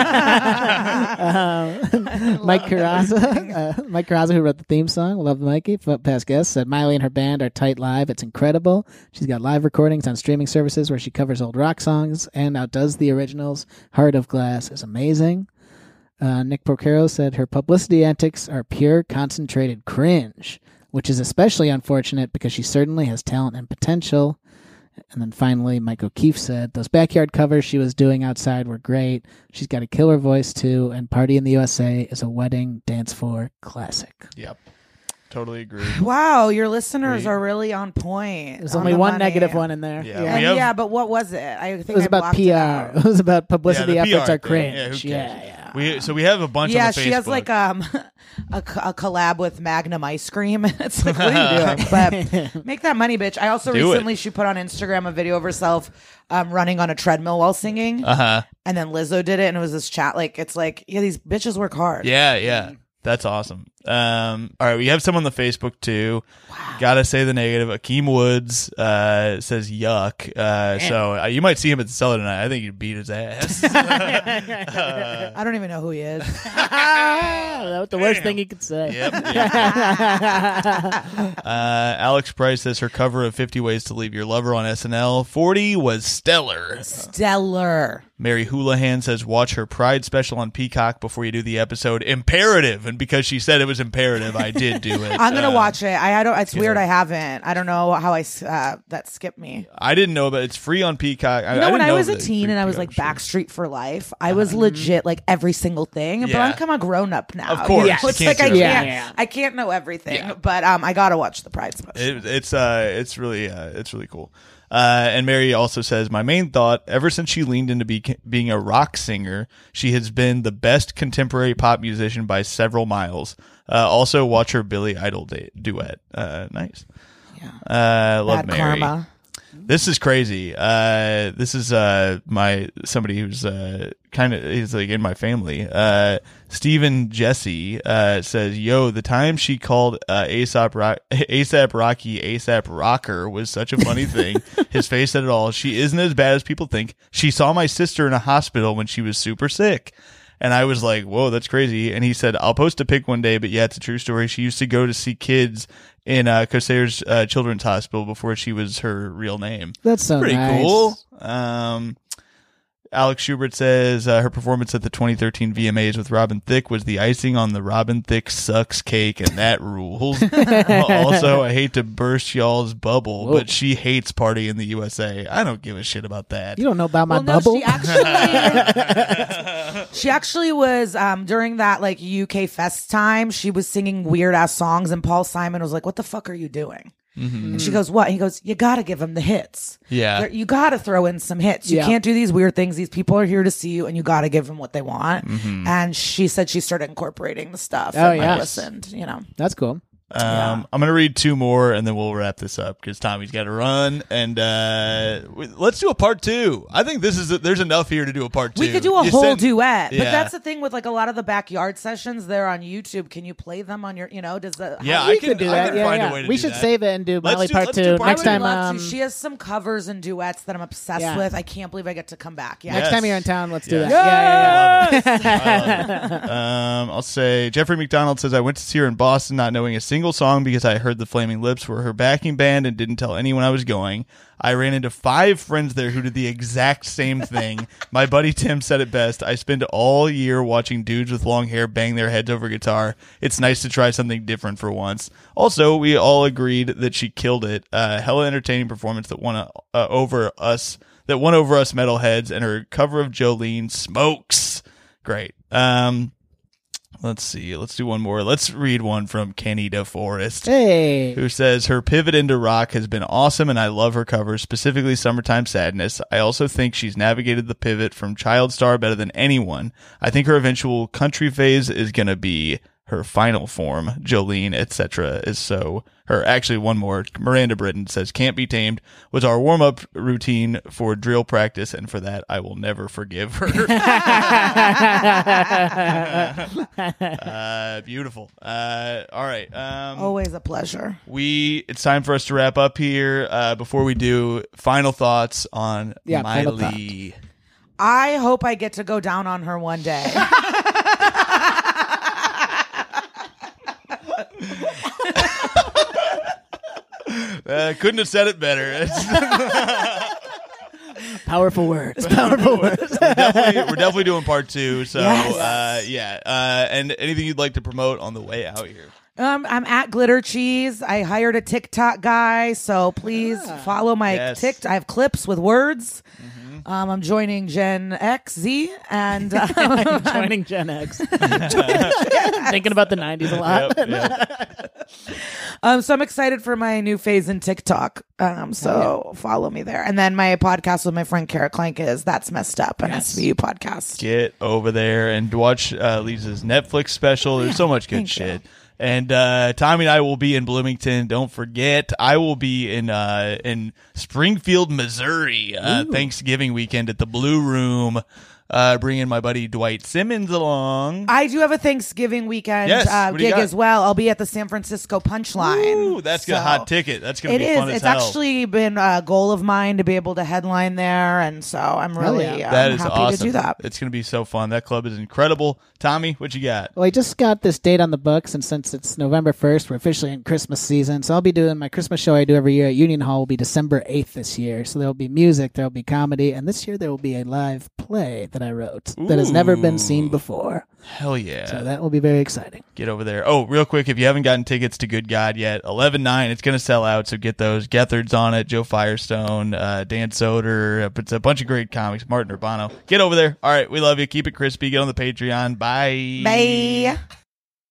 um, Mike Carrazza, uh, Mike Carrazza, who wrote the theme song, love Mikey. Past guest said Miley and her band are tight live. It's incredible. She's got live recordings on streaming services where she covers old rock songs and outdoes the originals. Heart of Glass is amazing. Uh, Nick Porcaro said her publicity antics are pure concentrated cringe, which is especially unfortunate because she certainly has talent and potential. And then finally, Mike O'Keefe said, those backyard covers she was doing outside were great. She's got a killer voice, too, and Party in the U S A is a wedding dance floor classic. Yep. Totally agree. Wow, your listeners Great. are really on point. There's on only the one money. negative one in there. Yeah, Yeah. we And have- yeah, but what was it? I think It was I about blocked P it R. out. It was about publicity Yeah, the P R efforts are thing. cringe. Yeah, who cares? yeah, yeah. We so we have a bunch Yeah, on the Facebook. she has like um a, co- a collab with Magnum ice cream. It's like, what are you doing? But make that money, bitch. I also Do it. recently she put on Instagram a video of herself um running on a treadmill while singing, Uh huh. and then Lizzo did it, and it was this chat. Like it's like, yeah, these bitches work hard. Yeah, yeah. That's awesome. Um, all right, we have some on the Facebook too. Wow. Gotta say the negative. Akeem Woods uh, says yuck. Uh, so uh, you might see him at the cellar tonight. I think you'd beat his ass. uh, I don't even know who he is. That was the worst Damn. thing you could say. yep. yep. uh, Alex Price says her cover of fifty Ways to Leave Your Lover on S N L forty was stellar. Stellar. Mary Houlihan says watch her Pride special on Peacock before you do the episode. Imperative. And because she said it was imperative, I did do it. I'm gonna Uh, watch it. I, I don't. It's weird. yeah. I haven't. I don't know how I s- uh, that skipped me. I didn't know, but it's free on Peacock. I, You know, I when didn't I know was a that it's teen free and I was Peacock, like sure. Backstreet for Life, I was legit like every single thing. But Yeah. I'm kind of grown up now. Of course, you know? you It's can't like I do can't. everything. Yeah, yeah. I can't know everything. Yeah. But um, I gotta watch the Pride special. It, it's uh, it's really uh, it's really cool. Uh, and Mary also says, my main thought, ever since she leaned into be, being a rock singer, she has been the best contemporary pop musician by several miles. Uh, also, watch her Billy Idol da- duet. Uh, nice. Yeah. Uh, love Bad Mary. karma. This is crazy. Uh, this is uh, my somebody who's uh, kind of is like in my family. Uh, Stephen Jesse uh, says, "Yo, the time she called uh, ASAP Rock, ASAP Rocky ASAP Rocker was such a funny thing. His face said it all. She isn't as bad as people think. She saw my sister in a hospital when she was super sick." And I was like, whoa, that's crazy. And he said, I'll post a pic one day, but yeah, it's a true story. She used to go to see kids in uh, Cosair's uh, Children's Hospital before she was her real name. That's so Pretty nice. cool. Um, Alex Schubert says uh, her performance at the twenty thirteen V M As with Robin Thicke was the icing on the Robin Thicke sucks cake, and that rules. Also, I hate to burst y'all's bubble, Whoa. but she hates Party in the U S A. I don't give a shit about that. You don't know about my Well, no, bubble? she actually, she actually was um, during that like U K Fest time. She was singing weird ass songs, and Paul Simon was like, "What the fuck are you doing?" Mm-hmm. And she goes, "What?" And he goes, "You got to give him the hits. Yeah. There- you got to throw in some hits. You Yeah. can't do these weird things. These people are here to see you, and you got to give them what they want." Mm-hmm. And she said she started incorporating the stuff. Oh, and like, yeah. listened. You know, That's cool. Um, I'm gonna read two more and then we'll wrap this up because Tommy's got to run. And uh, we- let's do a part two. I think this is a, there's enough here to do a part two. we could do a You whole sent- duet. But Yeah. that's the thing with like a lot of the backyard sessions. They're on YouTube. Can you play them on your? You know, does the Yeah, we I can could do I that. can yeah, find yeah. a way to we do should that. save it and do Let's Molly do- part let's do two part next I would time. love Um, to. She has some covers and duets that I'm obsessed Yeah. with. I can't believe I get to come back. Yeah. next Yes. time you're in town, let's do Yes. that. Yeah, yeah, yeah. I love it. um, I'll say Jeffrey McDonald says I went to see her in Boston, not knowing a single song because I heard the Flaming Lips were her backing band and didn't tell anyone I was going. I ran into five friends there who did the exact same thing. My buddy Tim said it best. I spend all year watching dudes with long hair bang their heads over guitar. It's nice to try something different for once. Also, we all agreed that she killed it. Uh, hella entertaining performance that won uh, over us. That won over us metalheads, and her cover of Jolene smokes. Great. Um, let's see. Let's do one more. Let's read one from Kenny DeForest, Hey. who says her pivot into rock has been awesome, and I love her covers, specifically Summertime Sadness. I also think she's navigated the pivot from child star better than anyone. I think her eventual country phase is going to be her final form, Jolene, et cetera, is so. Her actually one more. Miranda Britton says, "Can't Be Tamed was our warm up routine for drill practice, and for that I will never forgive her." uh, beautiful. Uh, all right. Um, Always a pleasure. we it's time for us to wrap up here. Uh, before we do, final thoughts on Yeah, final Miley. I hope I get to go down on her one day. Uh, couldn't have said it better. Powerful words. Powerful words. we're, definitely, we're definitely doing part two. So, Yes. uh, yeah. Uh, and anything you'd like to promote on the way out here? Um, I'm at Glitter Cheese. I hired a TikTok guy, so please follow my Yes. TikTok. I have clips with words. Um, I'm joining Gen X, Z, and uh, Joining Gen X. Thinking about the nineties a lot. Yep, yep. um, so I'm excited for my new phase in TikTok. Um, so follow me there. And then my podcast with my friend Kara Clank is That's Messed Up, an Yes. S V U podcast. Get over there and watch uh, Lisa's Netflix special. There's so much good thank shit. And uh, Tommy and I will be in Bloomington. Don't forget, I will be in uh, in Springfield, Missouri, uh, Thanksgiving weekend at the Blue Room, uh, bringing my buddy Dwight Simmons along. I do have a Thanksgiving weekend Yes, uh, what do you gig got? as well. I'll be at the San Francisco Punchline. Ooh, that's a So- hot ticket. That's going to It be is. fun as It's hell. actually been a goal of mine to be able to headline there, and so I'm Hell really yeah. um, That is happy awesome. to do that. Oh, It's going to be so fun. That club is incredible. Tommy, what you got? Well, I just got this date on the books, and since it's November first, we're officially in Christmas season. So I'll be doing my Christmas show I do every year at Union Hall will be December eighth this year. So there'll be music, there'll be comedy, and this year there will be a live play that I wrote that has never been seen before. Hell yeah. So that will be very exciting. Get over there. Oh, real quick, if you haven't gotten tickets to Good God yet, eleven nine, it's going to sell out, so get those. Gethard's on it, Joe Firestone, uh, Dan Soder. uh, It's a bunch of great comics. Martin Urbano. Get over there. All right, we love you. Keep it crispy. Get on the Patreon. Bye. Bye.